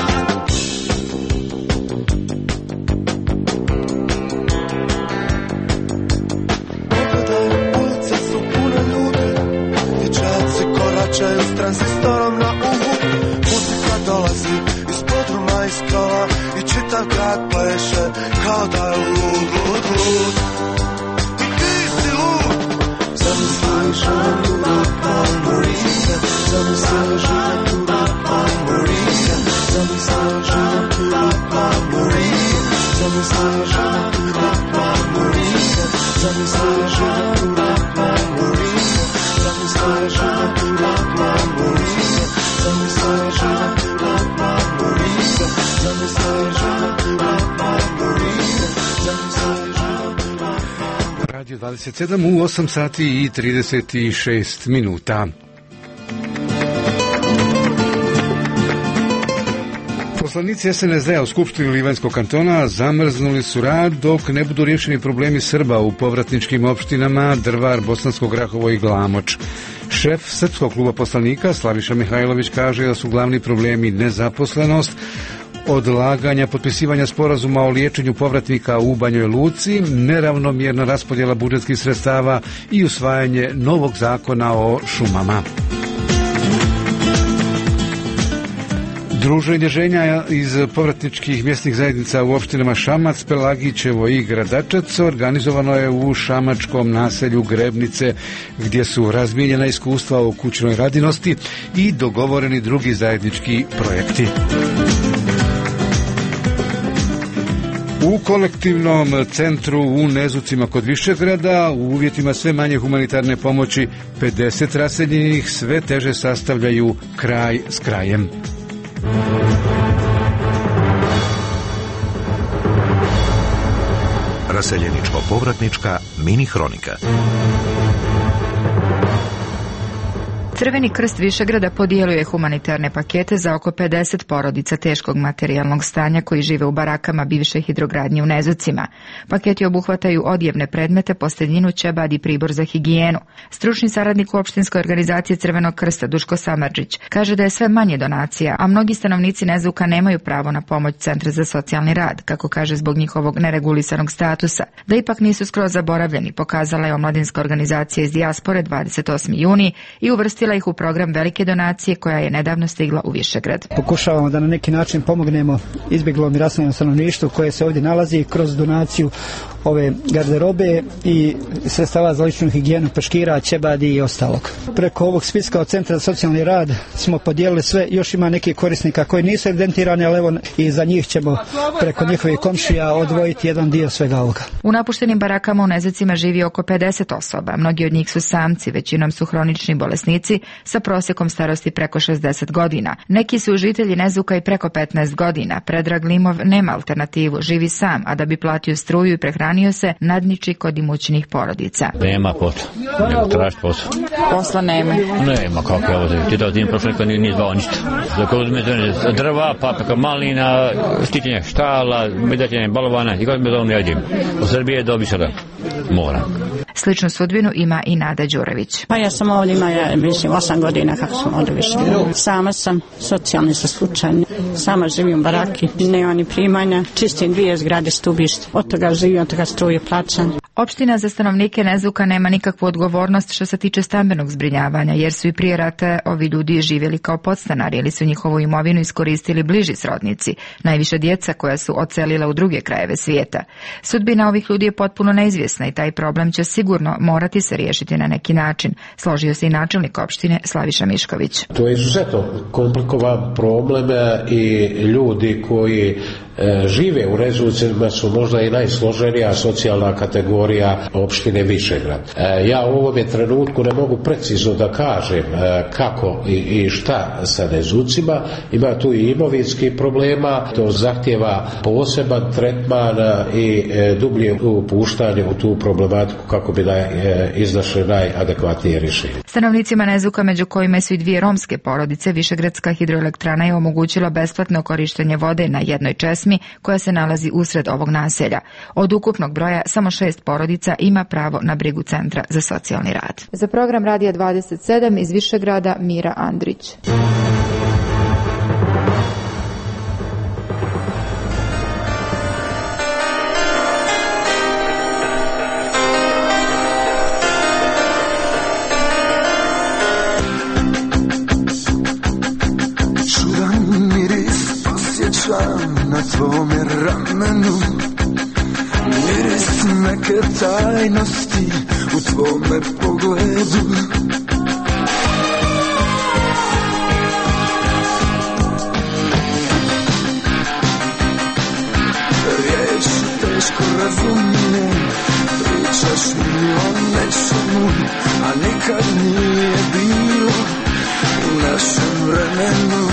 Pogledaj, ulice su pune ljudi, dječaci koračaju s tranzistorom na uhu. Muzika dolazi iz podruma, iz kola i čitav grad pleše kao da je lud, lud, lud. I ti si lud. Zamisli život u rukama Marike, zamisli život u rukama Marike, zamisli život u rukama Marike, zamisli život u rukama Marike, zamisli život u rukama Marike, zamisli život u rukama Marike, zamisli život u rukama Marike, zamisli život u rukama Marike, zamisli život u rukama. Radio dvadeset sedam u osam sati i trideset šest minuta. Poslanici es en es de-a u Skupštini Livanjskog kantona zamrznuli su rad dok ne budu riješeni problemi Srba u povratničkim opštinama Drvar, Bosansko Grahovo i Glamoč. Šef Srpskog kluba poslanika Slaviša Mihajlović kaže da su glavni problemi nezaposlenost, odlaganja potpisivanja sporazuma o liječenju povratnika u Banjoj Luci, neravnomjerna raspodjela budžetskih sredstava i usvajanje novog zakona o šumama. Druženje ženja iz povratničkih mjesnih zajednica u opštinama Šamac, Pelagićevo i Gradačac organizovano je u šamačkom naselju Grebnice, gdje su razmijenjena iskustva o kućnoj radinosti i dogovoreni drugi zajednički projekti. U kolektivnom centru u Nezucima kod Višegrada u uvjetima sve manje humanitarne pomoći pedeset raseljenih sve teže sastavljaju kraj s krajem. Raseljeničko-povratnička mini hronika. Crveni krst Višegrada podijelio je humanitarne pakete za oko pedeset porodica teškog materijalnog stanja koji žive u barakama bivše hidrogradnje u Nezucima. Paketi obuhvataju odjevne predmete, posteljinu, ćebad i pribor za higijenu. Stručni saradnik u opštinskoj organizaciji Crvenog krsta Duško Samardžić kaže da je sve manje donacija, a mnogi stanovnici Nezuka nemaju pravo na pomoć Centra za socijalni rad, kako kaže zbog njihovog neregulisanog statusa. Da ipak nisu skroz zaboravljeni, pokazala je omladinska organizacija iz dijaspore dvadeset osmi juni i uvrstila ih u program velike donacije koja je nedavno stigla u Višegrad. Pokušavamo da na neki način pomognemo izbjeglom i raseljenom stanovništvu koje se ovdje nalazi kroz donaciju ove garderobe i sredstava za ličnu higijenu, peškira, ćebadi i ostalog. Preko ovog spiska od Centra za socijalni rad smo podijelili sve, još ima nekih korisnika koji nisu evidentirani, ali evo i za njih ćemo preko njihovih komšija odvojiti jedan dio svega ovoga. U napuštenim barakama u Nezucima živi oko pedeset osoba, mnogi od njih su samci, većinom su hronični bolesnici sa prosjekom starosti preko šezdeset godina. Neki su žitelji Nezuka i preko petnaest godina. Predrag Limov nema alternativu, živi sam, a da bi platio struju i prehranio se, nadniči kod imućnih porodica. Nema posla, nego traži posla. Posla nema? Nema, kako je ovo, ti da tim prošle nije, nije zvao ništa. Dok uzmete drva, papika, malina, štićenja štala, medaćenje balovana i kako mi da ne jedem. U Srbiji je dobi sada mora. Sličnu sudbinu ima i Nada Đurević. Pa ja sam ovdje ima, ja mislim, osam godina kako sam ovdje više. Sama sam, socijalni sa slučajni. Sama živim u baraki, nema ni primanja, čistim dvije zgrade stubište. Od toga živim, od toga struje plaćam. Opština za stanovnike Nezuka nema nikakvu odgovornost što se tiče stambenog zbrinjavanja, jer su i prije rata ovi ljudi živjeli kao podstanari ili su njihovu imovinu iskoristili bliži srodnici, najviše djeca koja su odselila u druge krajeve svijeta. Sudbina ovih ljudi je potpuno neizvjesna i taj problem će sigurno morati se riješiti na neki način, složio se i načelnik opštine Slaviša Mišković. To je izuzetno komplikovan problem i ljudi koji žive u Rezulcima su možda i najsloženija socijalna kategorija opštine Višegrad. Ja u ovome trenutku ne mogu precizno da kažem kako i šta sa Rezulcima, ima tu i imovinskih problema, to zahtjeva poseban tretman i dublje upuštanje u tu problematiku kako bi da iznašli najadekvatnije rješenje. Stanovnicima Nezuka, među kojima su i dvije romske porodice, Višegradska hidroelektrana je omogućila besplatno korištenje vode na jednoj česmi koja se nalazi usred ovog naselja. Od ukupnog broja samo šest porodica ima pravo na brigu Centra za socijalni rad. Za program Radija dvadeset sedam iz Višegrada Mira Andrić. Na tvome ramenu miris neke tajnosti u tvome pogledu. Riječi teško razumijem, pričaš mi o nečemu, a nikad nije bilo u našem vremenu.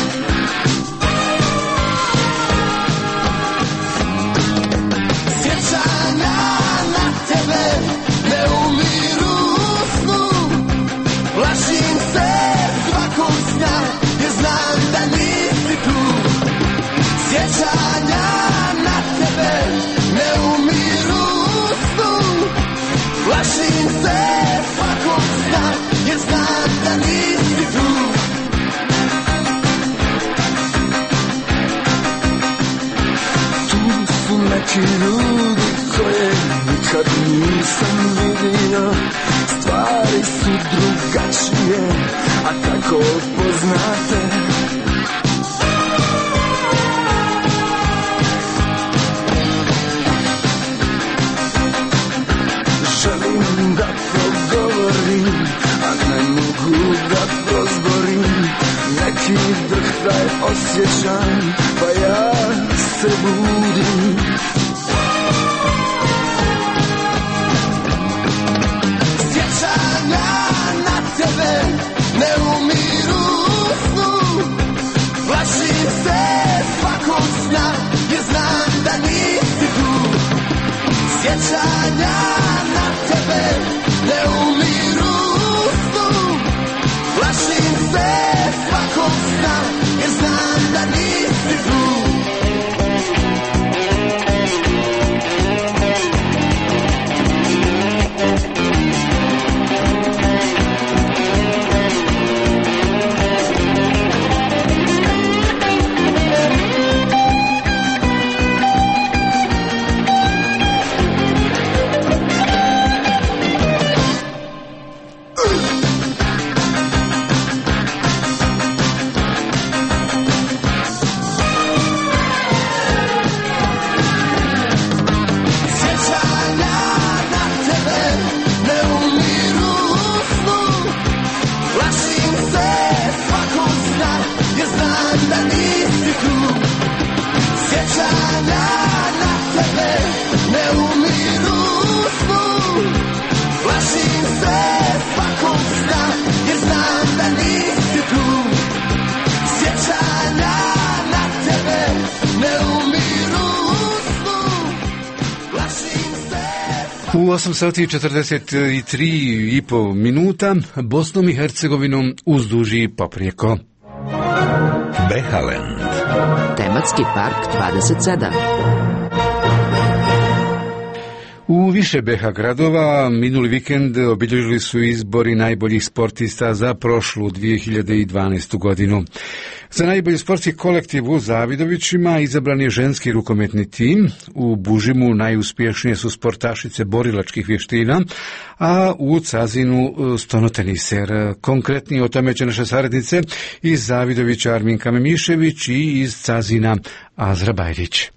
Plašim se svakog sna, jer znam da nisi tu. Sjećanja na tebe ne umiru snu. Plašim se svakog sna, jer znam da nisi tu. Tu su neki ljudi koje nikad nisam vidio. Stvari su drugačije, a tako poznate. Želim da progovorim, a ne mogu da prozborim. Neki drhtaj osjećam, pa ja se budim. Tebe ne umiru snu. Plašim se svakog sna, jer znam da nisi tu. Sjećanja na tebe ne umiru snu. Plašim se svakog sna, jer znam da nisi tu. U osam sati i četrdeset tri i po minuta Bosnom i Hercegovinom uzduži poprijeko. Behaland. Tematski park dvadeset sedam. U više be ha gradova minuli vikend obilježili su izbori najboljih sportista za prošlu dvije hiljade dvanaestu godinu. Za najbolji sportski kolektiv u Zavidovićima izabran je ženski rukometni tim. U Bužimu najuspješnije su sportašice borilačkih vještina, a u Cazinu stonoteniser. Konkretnije o tome će naše saradnice iz Zavidovića Arminka Memišević i iz Cazina Azra Bajrić.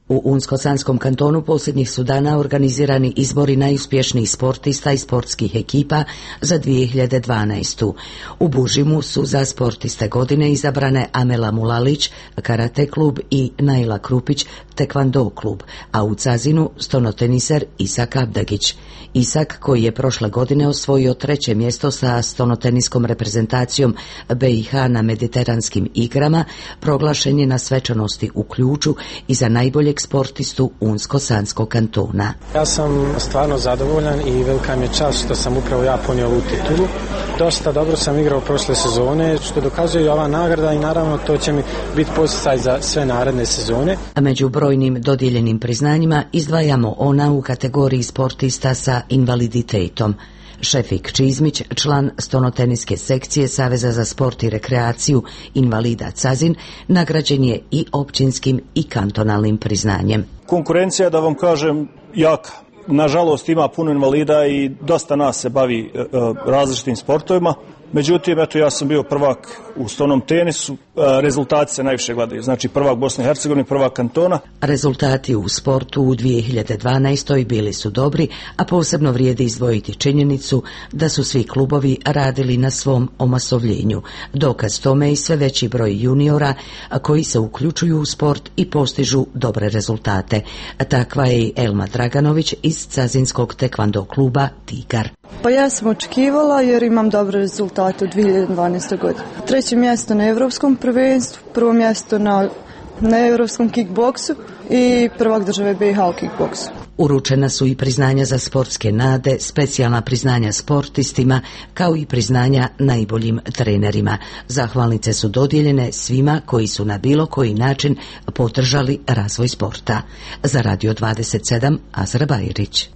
U Unsko-Sanskom kantonu posljednjih su dana organizirani izbori najuspješnijih sportista i sportskih ekipa za dvije hiljade dvanaestu. U Bužimu su za sportiste godine izabrane Amela Mulalić, karate klub, i Naila Krupić, tekvando klub, a u Cazinu stonoteniser Isak Abdagić. Isak, koji je prošle godine osvojio treće mjesto sa stonoteniskom reprezentacijom B i H na mediteranskim igrama, proglašen je na svečanosti u Ključu i za najboljeg sportistu Unsko-Sanskog kantona. Ja sam stvarno zadovoljan i velika mi je čast što sam upravo ja ponio ovu titulu. Dosta dobro sam igrao prošle sezone, što dokazuje i ova nagrada, i naravno to će mi biti podsticaj za sve naredne sezone. A među brojnim dodijeljenim priznanjima izdvajamo ona u kategoriji sportista sa invaliditetom. Šefik Čizmić, član stonoteniske sekcije Saveza za sport i rekreaciju invalida Cazin, nagrađen je i općinskim i kantonalnim priznanjem. Konkurencija, da vam kažem, jaka. Nažalost, ima puno invalida i dosta nas se bavi e, različitim sportovima. Međutim, eto, ja sam bio prvak u stonom tenisu, e, rezultati se najviše gledaju, znači prvak Bosne i Hercegovine, prvak kantona. Rezultati u sportu u dvije hiljade dvanaestoj bili su dobri, a posebno vrijedi izdvojiti činjenicu da su svi klubovi radili na svom omasovljenju. Dokaz tome i sve veći broj juniora koji se uključuju u sport i postižu dobre rezultate. Takva je i Elma Draganović iz Cazinskog tekvando kluba Tigar. Pa ja sam očekivala jer imam dobre rezultate u dvije hiljade dvanaestoj godini. Treće mjesto na Evropskom prvenstvu, prvo mjesto na, na Evropskom kickboksu i prvak države B i H u kickboksu. Uručena su i priznanja za sportske nade, specijalna priznanja sportistima, kao i priznanja najboljim trenerima. Zahvalnice su dodijeljene svima koji su na bilo koji način podržali razvoj sporta. Za Radio dvadeset sedam, Azra Bajrić.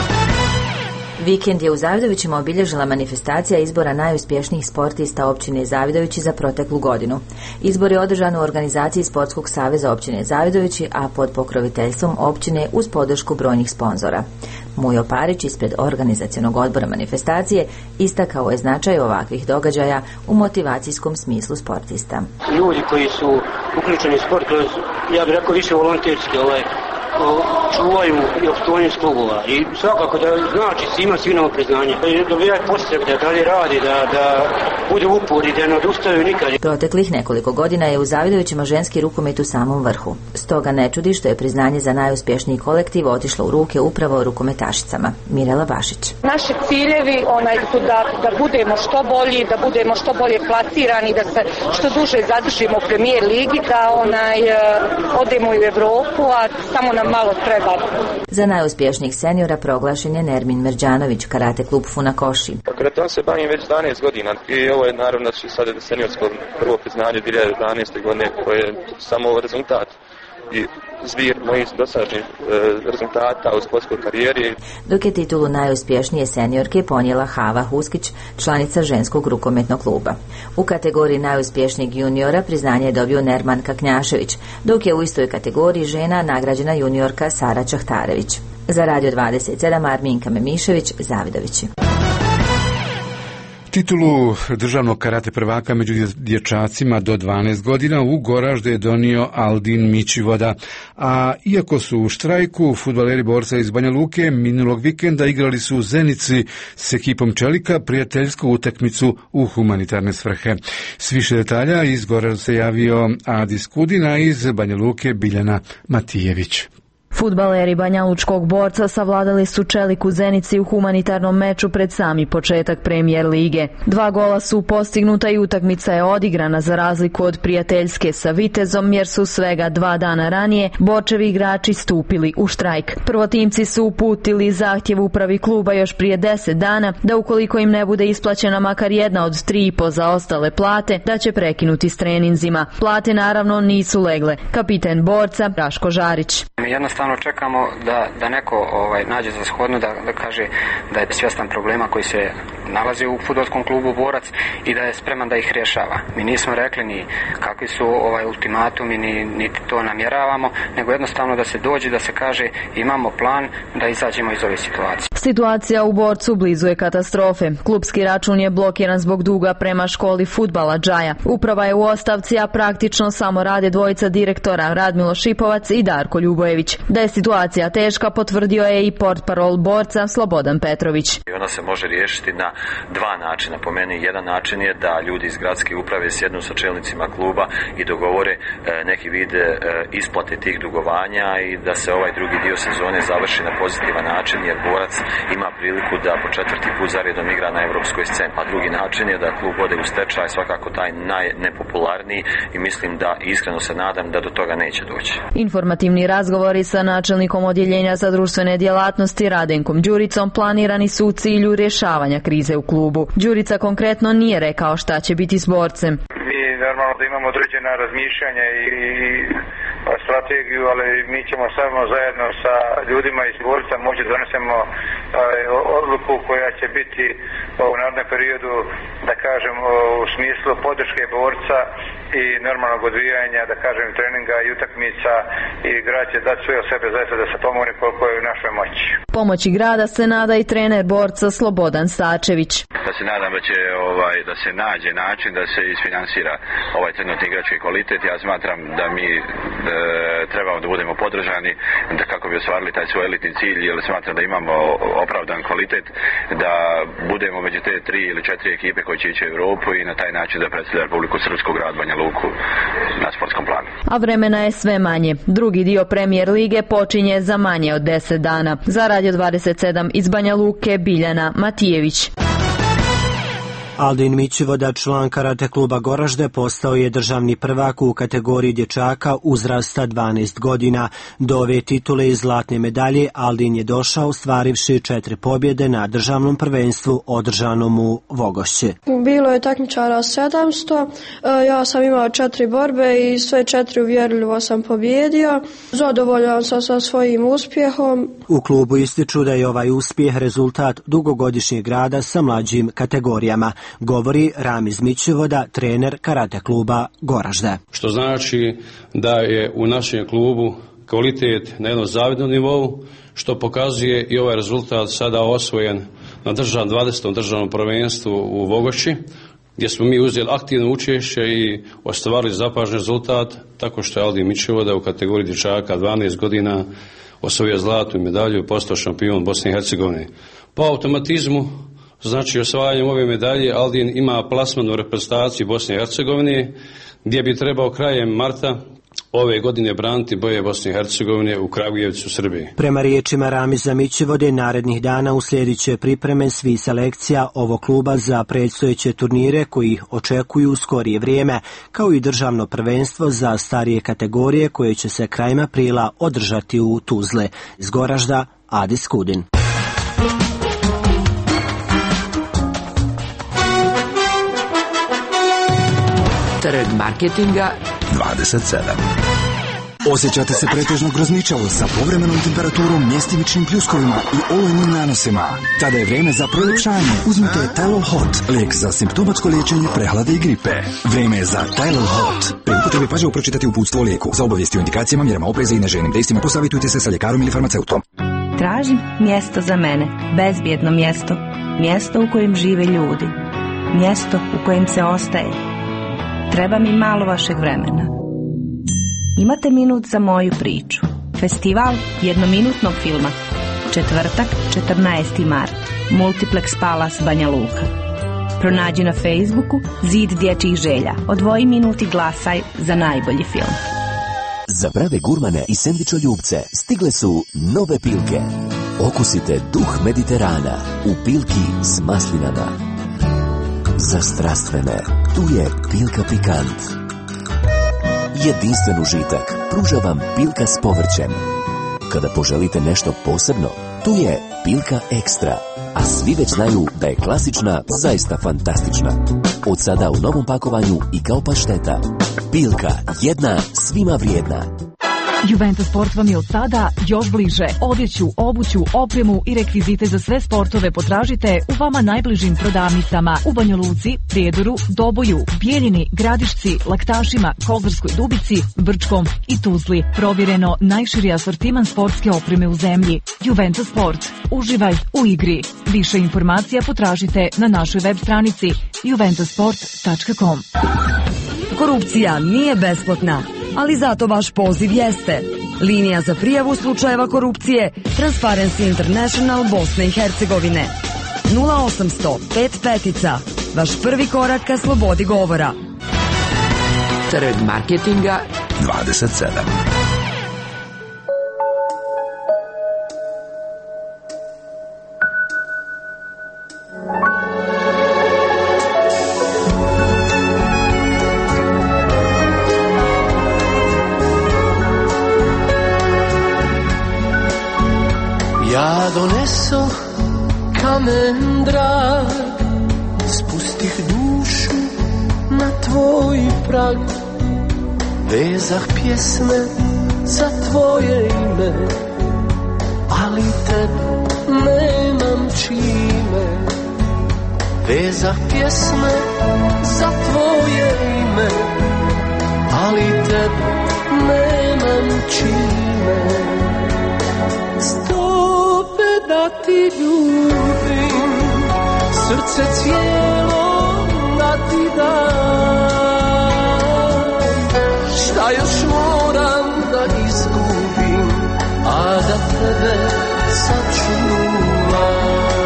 Vikend je u Zavidovićima obilježila manifestacija izbora najuspješnijih sportista općine Zavidovići za proteklu godinu. Izbor je održan u organizaciji Sportskog saveza općine Zavidovići, a pod pokroviteljstvom općine uz podršku brojnih sponzora. Mujo Parić ispred organizacionog odbora manifestacije istakao je značaj ovakvih događaja u motivacijskom smislu sportista. Ljudi koji su uključeni u sport kroz, ja bih rekao, više volonterski, ovaj, čuvaju i opstojnost klubova i svakako da znači svima svima priznanje, da dobijaju postreb da dalje radi, da, da bude upor i da ne odustaju nikad. Proteklih nekoliko godina je u Zavidovićima ženski rukomet u samom vrhu. Stoga ne čudi što je priznanje za najuspješniji kolektiv otišlo u ruke upravo rukometašicama. Mirela Bašić. Naši ciljevi onaj su da, da budemo što bolji, da budemo što bolje plasirani, da se što duže zadržimo u premijer ligi, da onaj odemo u Evropu, a samo nam malo treba. Za najuspješnijih seniora proglašen je Nermin Merđanović, karate klub Funakoši. Karateom se bavim već dvanaest godina i ovo je naravno sada seniorsko prvo priznanje dvije hiljade dvanaeste godine koje je samo rezultat i zbir mojih dosadašnjih e, rezultata u sportskoj karijeri. Dok je titulu najuspješnije seniorke ponijela Hava Huskić, članica ženskog rukometnog kluba. U kategoriji najuspješnijeg juniora priznanje je dobio Nerman Kaknjašević, dok je u istoj kategoriji žena nagrađena juniorka Sara Čahtarević. Za Radio dvadeset sedam, Arminka Memišević, Zavidovići. Titulu državnog karate prvaka među dječacima do dvanaest godina u Goražde je donio Aldin Mičivoda, a iako su u štrajku, fudbaleri borca iz Banja Luke minulog vikenda igrali su u Zenici s ekipom Čelika prijateljsku utakmicu u humanitarne svrhe. S više detalja iz Goražda se javio Adis Kudina, iz Banja Luke Biljana Matijević. Fudbaleri banjalučkog borca savladali su Čelik u Zenici u humanitarnom meču pred sami početak premijer lige. Dva gola su postignuta i utakmica je odigrana za razliku od prijateljske sa Vitezom, jer su svega dva dana ranije Borčevi igrači stupili u štrajk. Prvotimci su uputili zahtjev upravi kluba još prije deset dana da ukoliko im ne bude isplaćena makar jedna od tri i po zaostale plate, da će prekinuti s treninzima. Plate naravno nisu legle. Kapiten borca Raško Žarić. Jednostavno čekamo da, da neko ovaj, nađe za shodno da, da kaže da je svjestan problema koji se nalazi u fudbalskom klubu Borac i da je spreman da ih rješava. Mi nismo rekli ni kakvi su ovaj, ultimatumi, ni, niti to namjeravamo, nego jednostavno da se dođe, da se kaže imamo plan da izađemo iz ove situacije. Situacija u Borcu blizu je katastrofe. Klubski račun je blokiran zbog duga prema školi fudbala Džaja. Uprava je u ostavci, a praktično samo rade dvojica direktora, Radmilo Šipovac i Darko Ljubojević. Da je situacija teška potvrdio je i portparol Borca Slobodan Petrović. Ona se može riješiti na dva načina. Po meni jedan način je da ljudi iz gradske uprave sjednu sa čelnicima kluba i dogovore neki vid isplate tih dugovanja i da se ovaj drugi dio sezone završi na pozitivan način, jer Borac ima priliku da po četvrti put zaredom igra na evropskoj sceni. A drugi način je da klub ode u stečaj, svakako taj najnepopularniji, i mislim da, iskreno se nadam, da do toga neće doći. Informativni razgovori sa načelnikom odjeljenja za društvene djelatnosti Radenkom Đuricom planirani su u cilju rješavanja krize u klubu. Đurica konkretno nije rekao šta će biti s Borcem. Mi normalno da imamo određena razmišljanja i strategiju, ali mi ćemo samo zajedno sa ljudima iz Borca moći da donesemo odluku koja će biti u narednom periodu, da kažem, u smislu podrške Borca i normalnog odvijanja, da kažem, treninga i utakmica, i grad će dati sve od sebe zaista da se pomogne koliko je u našoj moći. Pomoći grada se nada i trener Borca Slobodan Stačević. Da se nadam da će ovaj, da se nađe način da se isfinansira ovaj trenutni igrački kvalitet. Ja smatram da mi e, trebamo da budemo podržani da kako bi ostvarili taj svoj elitni cilj, jer smatram da imamo opravdan kvalitet, da budemo među te tri ili četiri ekipe koje će ići u Europu i na taj način da predstavlja Republiku Srpsku, grad Banja Luku na sportskom planu. A vremena je sve manje. Drugi dio Premijer lige počinje za manje od deset dana. Za Radio dvadeset sedam iz Banja Luke, Biljana Matijević. Aldin Mićivoda, član karate kluba Goražde, postao je državni prvak u kategoriji dječaka uzrasta dvanaest godina. Do ove titule i zlatne medalje Aldin je došao ostvarivši četiri pobjede na državnom prvenstvu održanom u Vogošće. Bilo je takmičara sedamsto, ja sam imao četiri borbe i sve četiri uvjerljivo sam pobjedio. Zadovoljan sam sa svojim uspjehom. U klubu ističu da je ovaj uspjeh rezultat dugogodišnjeg rada sa mlađim kategorijama, govori Ramiz Mićivoda, trener karate kluba Goražde. Što znači da je u našem klubu kvalitet na jednom zavidnom nivou, što pokazuje i ovaj rezultat sada osvojen na državnom dvadesetom državnom prvenstvu u Vogošći, gdje smo mi uzeli aktivno učešće i ostvarili zapažen rezultat, tako što je Aldin Mićivoda u kategoriji dječaka dvanaest godina osvojio zlatnu medalju i postao šampion Bosne i Hercegovine. Po automatizmu, znači osvajanjem ove medalje, Aldin ima plasman u reprezentaciji Bosne i Hercegovine, gdje bi trebao krajem marta ove godine braniti boje Bosne i Hercegovine u Kragujevcu, Srbiji. Prema riječima Ramiza Mićivode, narednih dana uslijedit će pripreme svih selekcija ovog kluba za predstojeće turnire koji očekuju u skorije vrijeme, kao i državno prvenstvo za starije kategorije koje će se krajem aprila održati u Tuzle. Iz Goražda, Adis Kudin. Trg marketinga dvadeset sedam. Osjećate se pretežno grozničavo sa povremenom temperaturom, mjestimičnim pljuskovima i olujnim nanosima? Tada je vrijeme za proljepšanje. Uzmite Tylol Hot, lijek za simptomatsko liječenje prehlade i gripe. Vrijeme je za Tylol Hot. Pri upotrebi pažljivo pročitati uputstvo o lijeku. Za obavijesti o indikacijama, mjerama opreza i neželjenim dejstvima posavitujte se sa ljekarom ili farmaceutom. Tražim mjesto za mene, bezbjedno mjesto, mjesto u kojem žive ljudi, mjesto u kojem se ostaje. Treba mi malo vašeg vremena. Imate minut za moju priču. Festival jednominutnog filma. Četvrtak, četrnaesti mart. Multiplex Palace, Banja Luka. Pronađi na Facebooku Zid dječjih želja. Odvoji minut i glasaj za najbolji film. Za brave gurmane i sendvičoljubce stigle su nove pilke. Okusite duh Mediterana u pilki s maslinama. Za strastvene, tu je Pilka Pikant. Jedinstven užitak pruža vam Pilka s povrćem. Kada poželite nešto posebno, tu je Pilka Ekstra. A svi već znaju da je klasična zaista fantastična. Od sada u novom pakovanju i kao pašteta. Pilka, jedna svima vrijedna. Juventus Sport vam je od sada još bliže. Odjeću, obuću, opremu i rekvizite za sve sportove potražite u vama najbližim prodavnicama u Banja Luci, Prijedoru, Doboju, Bijeljini, Gradišci, Laktašima, Kozarskoj Dubici, Brčkom i Tuzli. Provjereno najširi asortiman sportske opreme u zemlji. Juventus Sport. Uživaj u igri. Više informacija potražite na našoj web stranici juventus sport tačka com. Korupcija nije besplatna, ali zato vaš poziv jeste. Linija za prijavu slučajeva korupcije Transparency International Bosne i Hercegovine. nula osamsto pet petica. Vaš prvi korak ka slobodi govora. Trg marketinga dvadeset sedam. Ja doneso kamen drag, spustih dušu na tvoj prag, vezah pjesme za tvoje ime, ali tebe nemam čime. Vezah pjesme za tvoje ime, ali tebe nemam čime. Da ti ljubim, srce cijelo da ti dam. Šta još moram da izgubim, a da tebe sačuvam.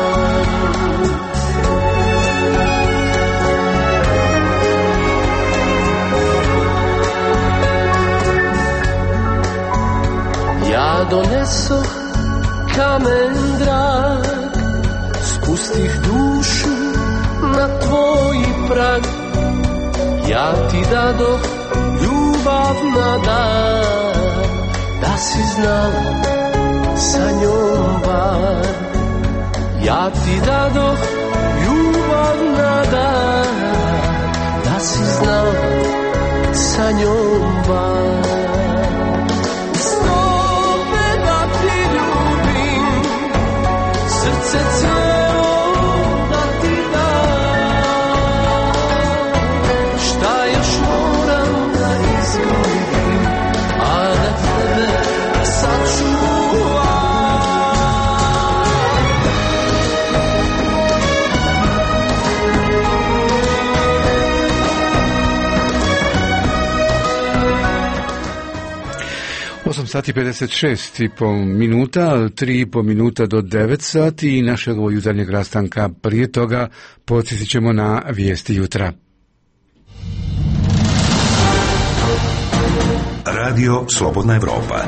Ja donesoh kamen drag, spustih dušu na tvoj prag. Ja ti dadoh ljubav na dar, da si znala sa njom bar. Ja ti dadoh ljubav na dar, da si znala sa njom bar. Srce cijelo da ti dam. Šta još moram da izgubim, a da tebe sačuvam. osam sati pedeset šest i pol minuta, tri i pol minuta do devet sati i našeg ovog jutarnjeg rastanka. Prije toga podsjetit ćemo na vijesti jutra. Radio Slobodna Evropa.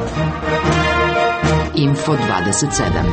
Info dvadeset sedam.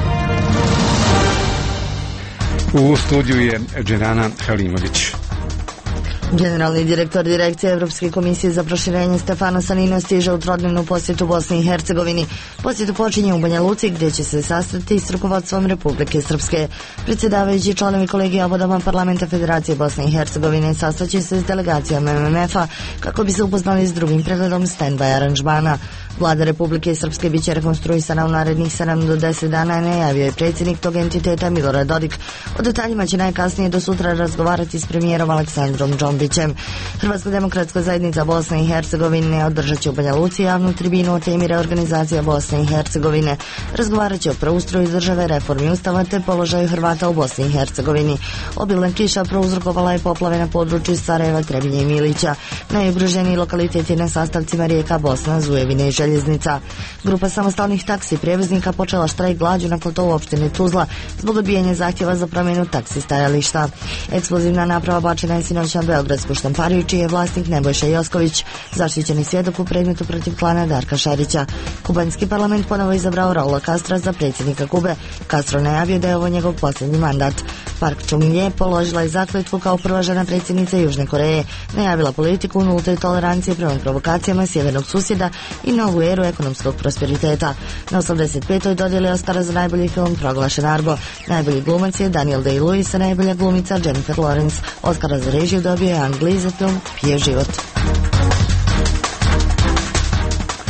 U studiju je Dženana Halimović. Generalni direktor Direkcije Evropske komisije za proširenje Stefano Sanino stiže u trodnevnu posjetu Bosni i Hercegovini. Posjetu počinje u Banja Luci gdje će se sastati s rukovodstvom Republike Srpske. Predsjedavajući članovi kolegija obodama Parlamenta Federacije Bosne i Hercegovine sastaće se s delegacijama M M F-a kako bi se upoznali s drugim pregledom stand-by aranžmana. Vlada Republike Srpske biće rekonstruisana u narednih sedam do deset dana, najavio je predsjednik tog entiteta Milorad Dodik. O detaljima će najkasnije do sutra razgovarati s premijerom Aleksandrom Džombićem. Hrvatska demokratska zajednica Bosne i Hercegovine održat će u Banja Luci javnu tribinu o temi reorganizacija Bosne i Hercegovine. Razgovarat će o preustroju države, reformi ustava te položaju Hrvata u Bosni i Hercegovini. Obilna kiša prouzrokovala je poplave na području Sarajeva, Trebinje i Milića. Najugroženiji lokalitet je na sastavcima rijeka Bosna, Zujevine i Željeznica. Grupa samostalnih taksi prijevoznika počela štrajk glađu na platovu opštine Tuzla zbog odbijanja zahtjeva za promjenu taksi stajališta. Eksplozivna naprava bačena je sinoć na beogradsku štampariju, čiji je vlasnik Nebojša Josković, zaštićeni svjedok u predmetu protiv klana Darka Šarića. Kubanski parlament ponovo izabrao Raula Castra za predsjednika Kube. Castro najavio da je ovo njegov posljednji mandat. Park Chung-hye položila je zakletvu kao prva žena predsjednica Južne Koreje, najavila politiku nulte tolerancije prema provokacijama sjevernog susjeda i novu eru ekonomskog prosperiteta. Na osamdeset petoj dodjeli Oscara za najbolji film proglašen Argo. Najbolji glumac je Daniel Day-Lewis, a najbolja glumica Jennifer Lawrence. Oscara za režiju dobio je Ang Lee za film Pije život.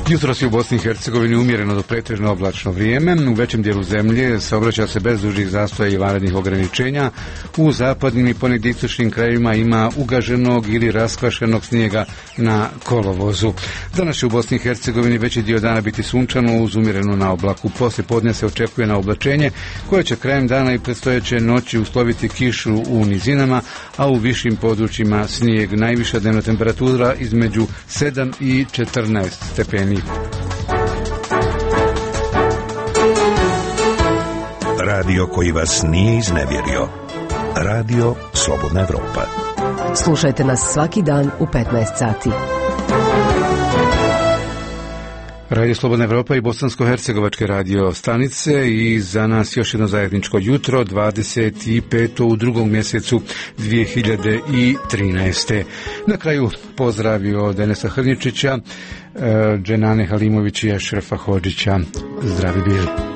Jutros je u Bosni i Hercegovini umjereno do pretežno oblačno vrijeme. U većem dijelu zemlje saobraća se bez dužih zastoja i vanrednih ograničenja. U zapadnim i ponegdje istočnim krajevima ima ugaženog ili raskvašenog snijega na kolovozu. Danas će u Bosni i Hercegovini veći dio dana biti sunčano uz umjerenu na oblaku. Poslije podne se očekuje na oblačenje koje će krajem dana i predstojeće noći usloviti kišu u nizinama, a u višim područjima snijeg. Najviša dnevna temperatura između sedam i četrnaest stepeni. Radio koji vas nije iznevjerio. Radio Slobodna Evropa. Slušajte nas svaki dan u petnaest sati. Radio Slobodna Evropa i bosansko-hercegovačke radio stanice i za nas još jedno zajedničko jutro, dvadeset peto u drugom mjesecu dvije hiljade trinaeste. Na kraju pozdravio Denesa Hrničića, Dženane Halimović i Ašrefa Hodžića. Zdravi bili.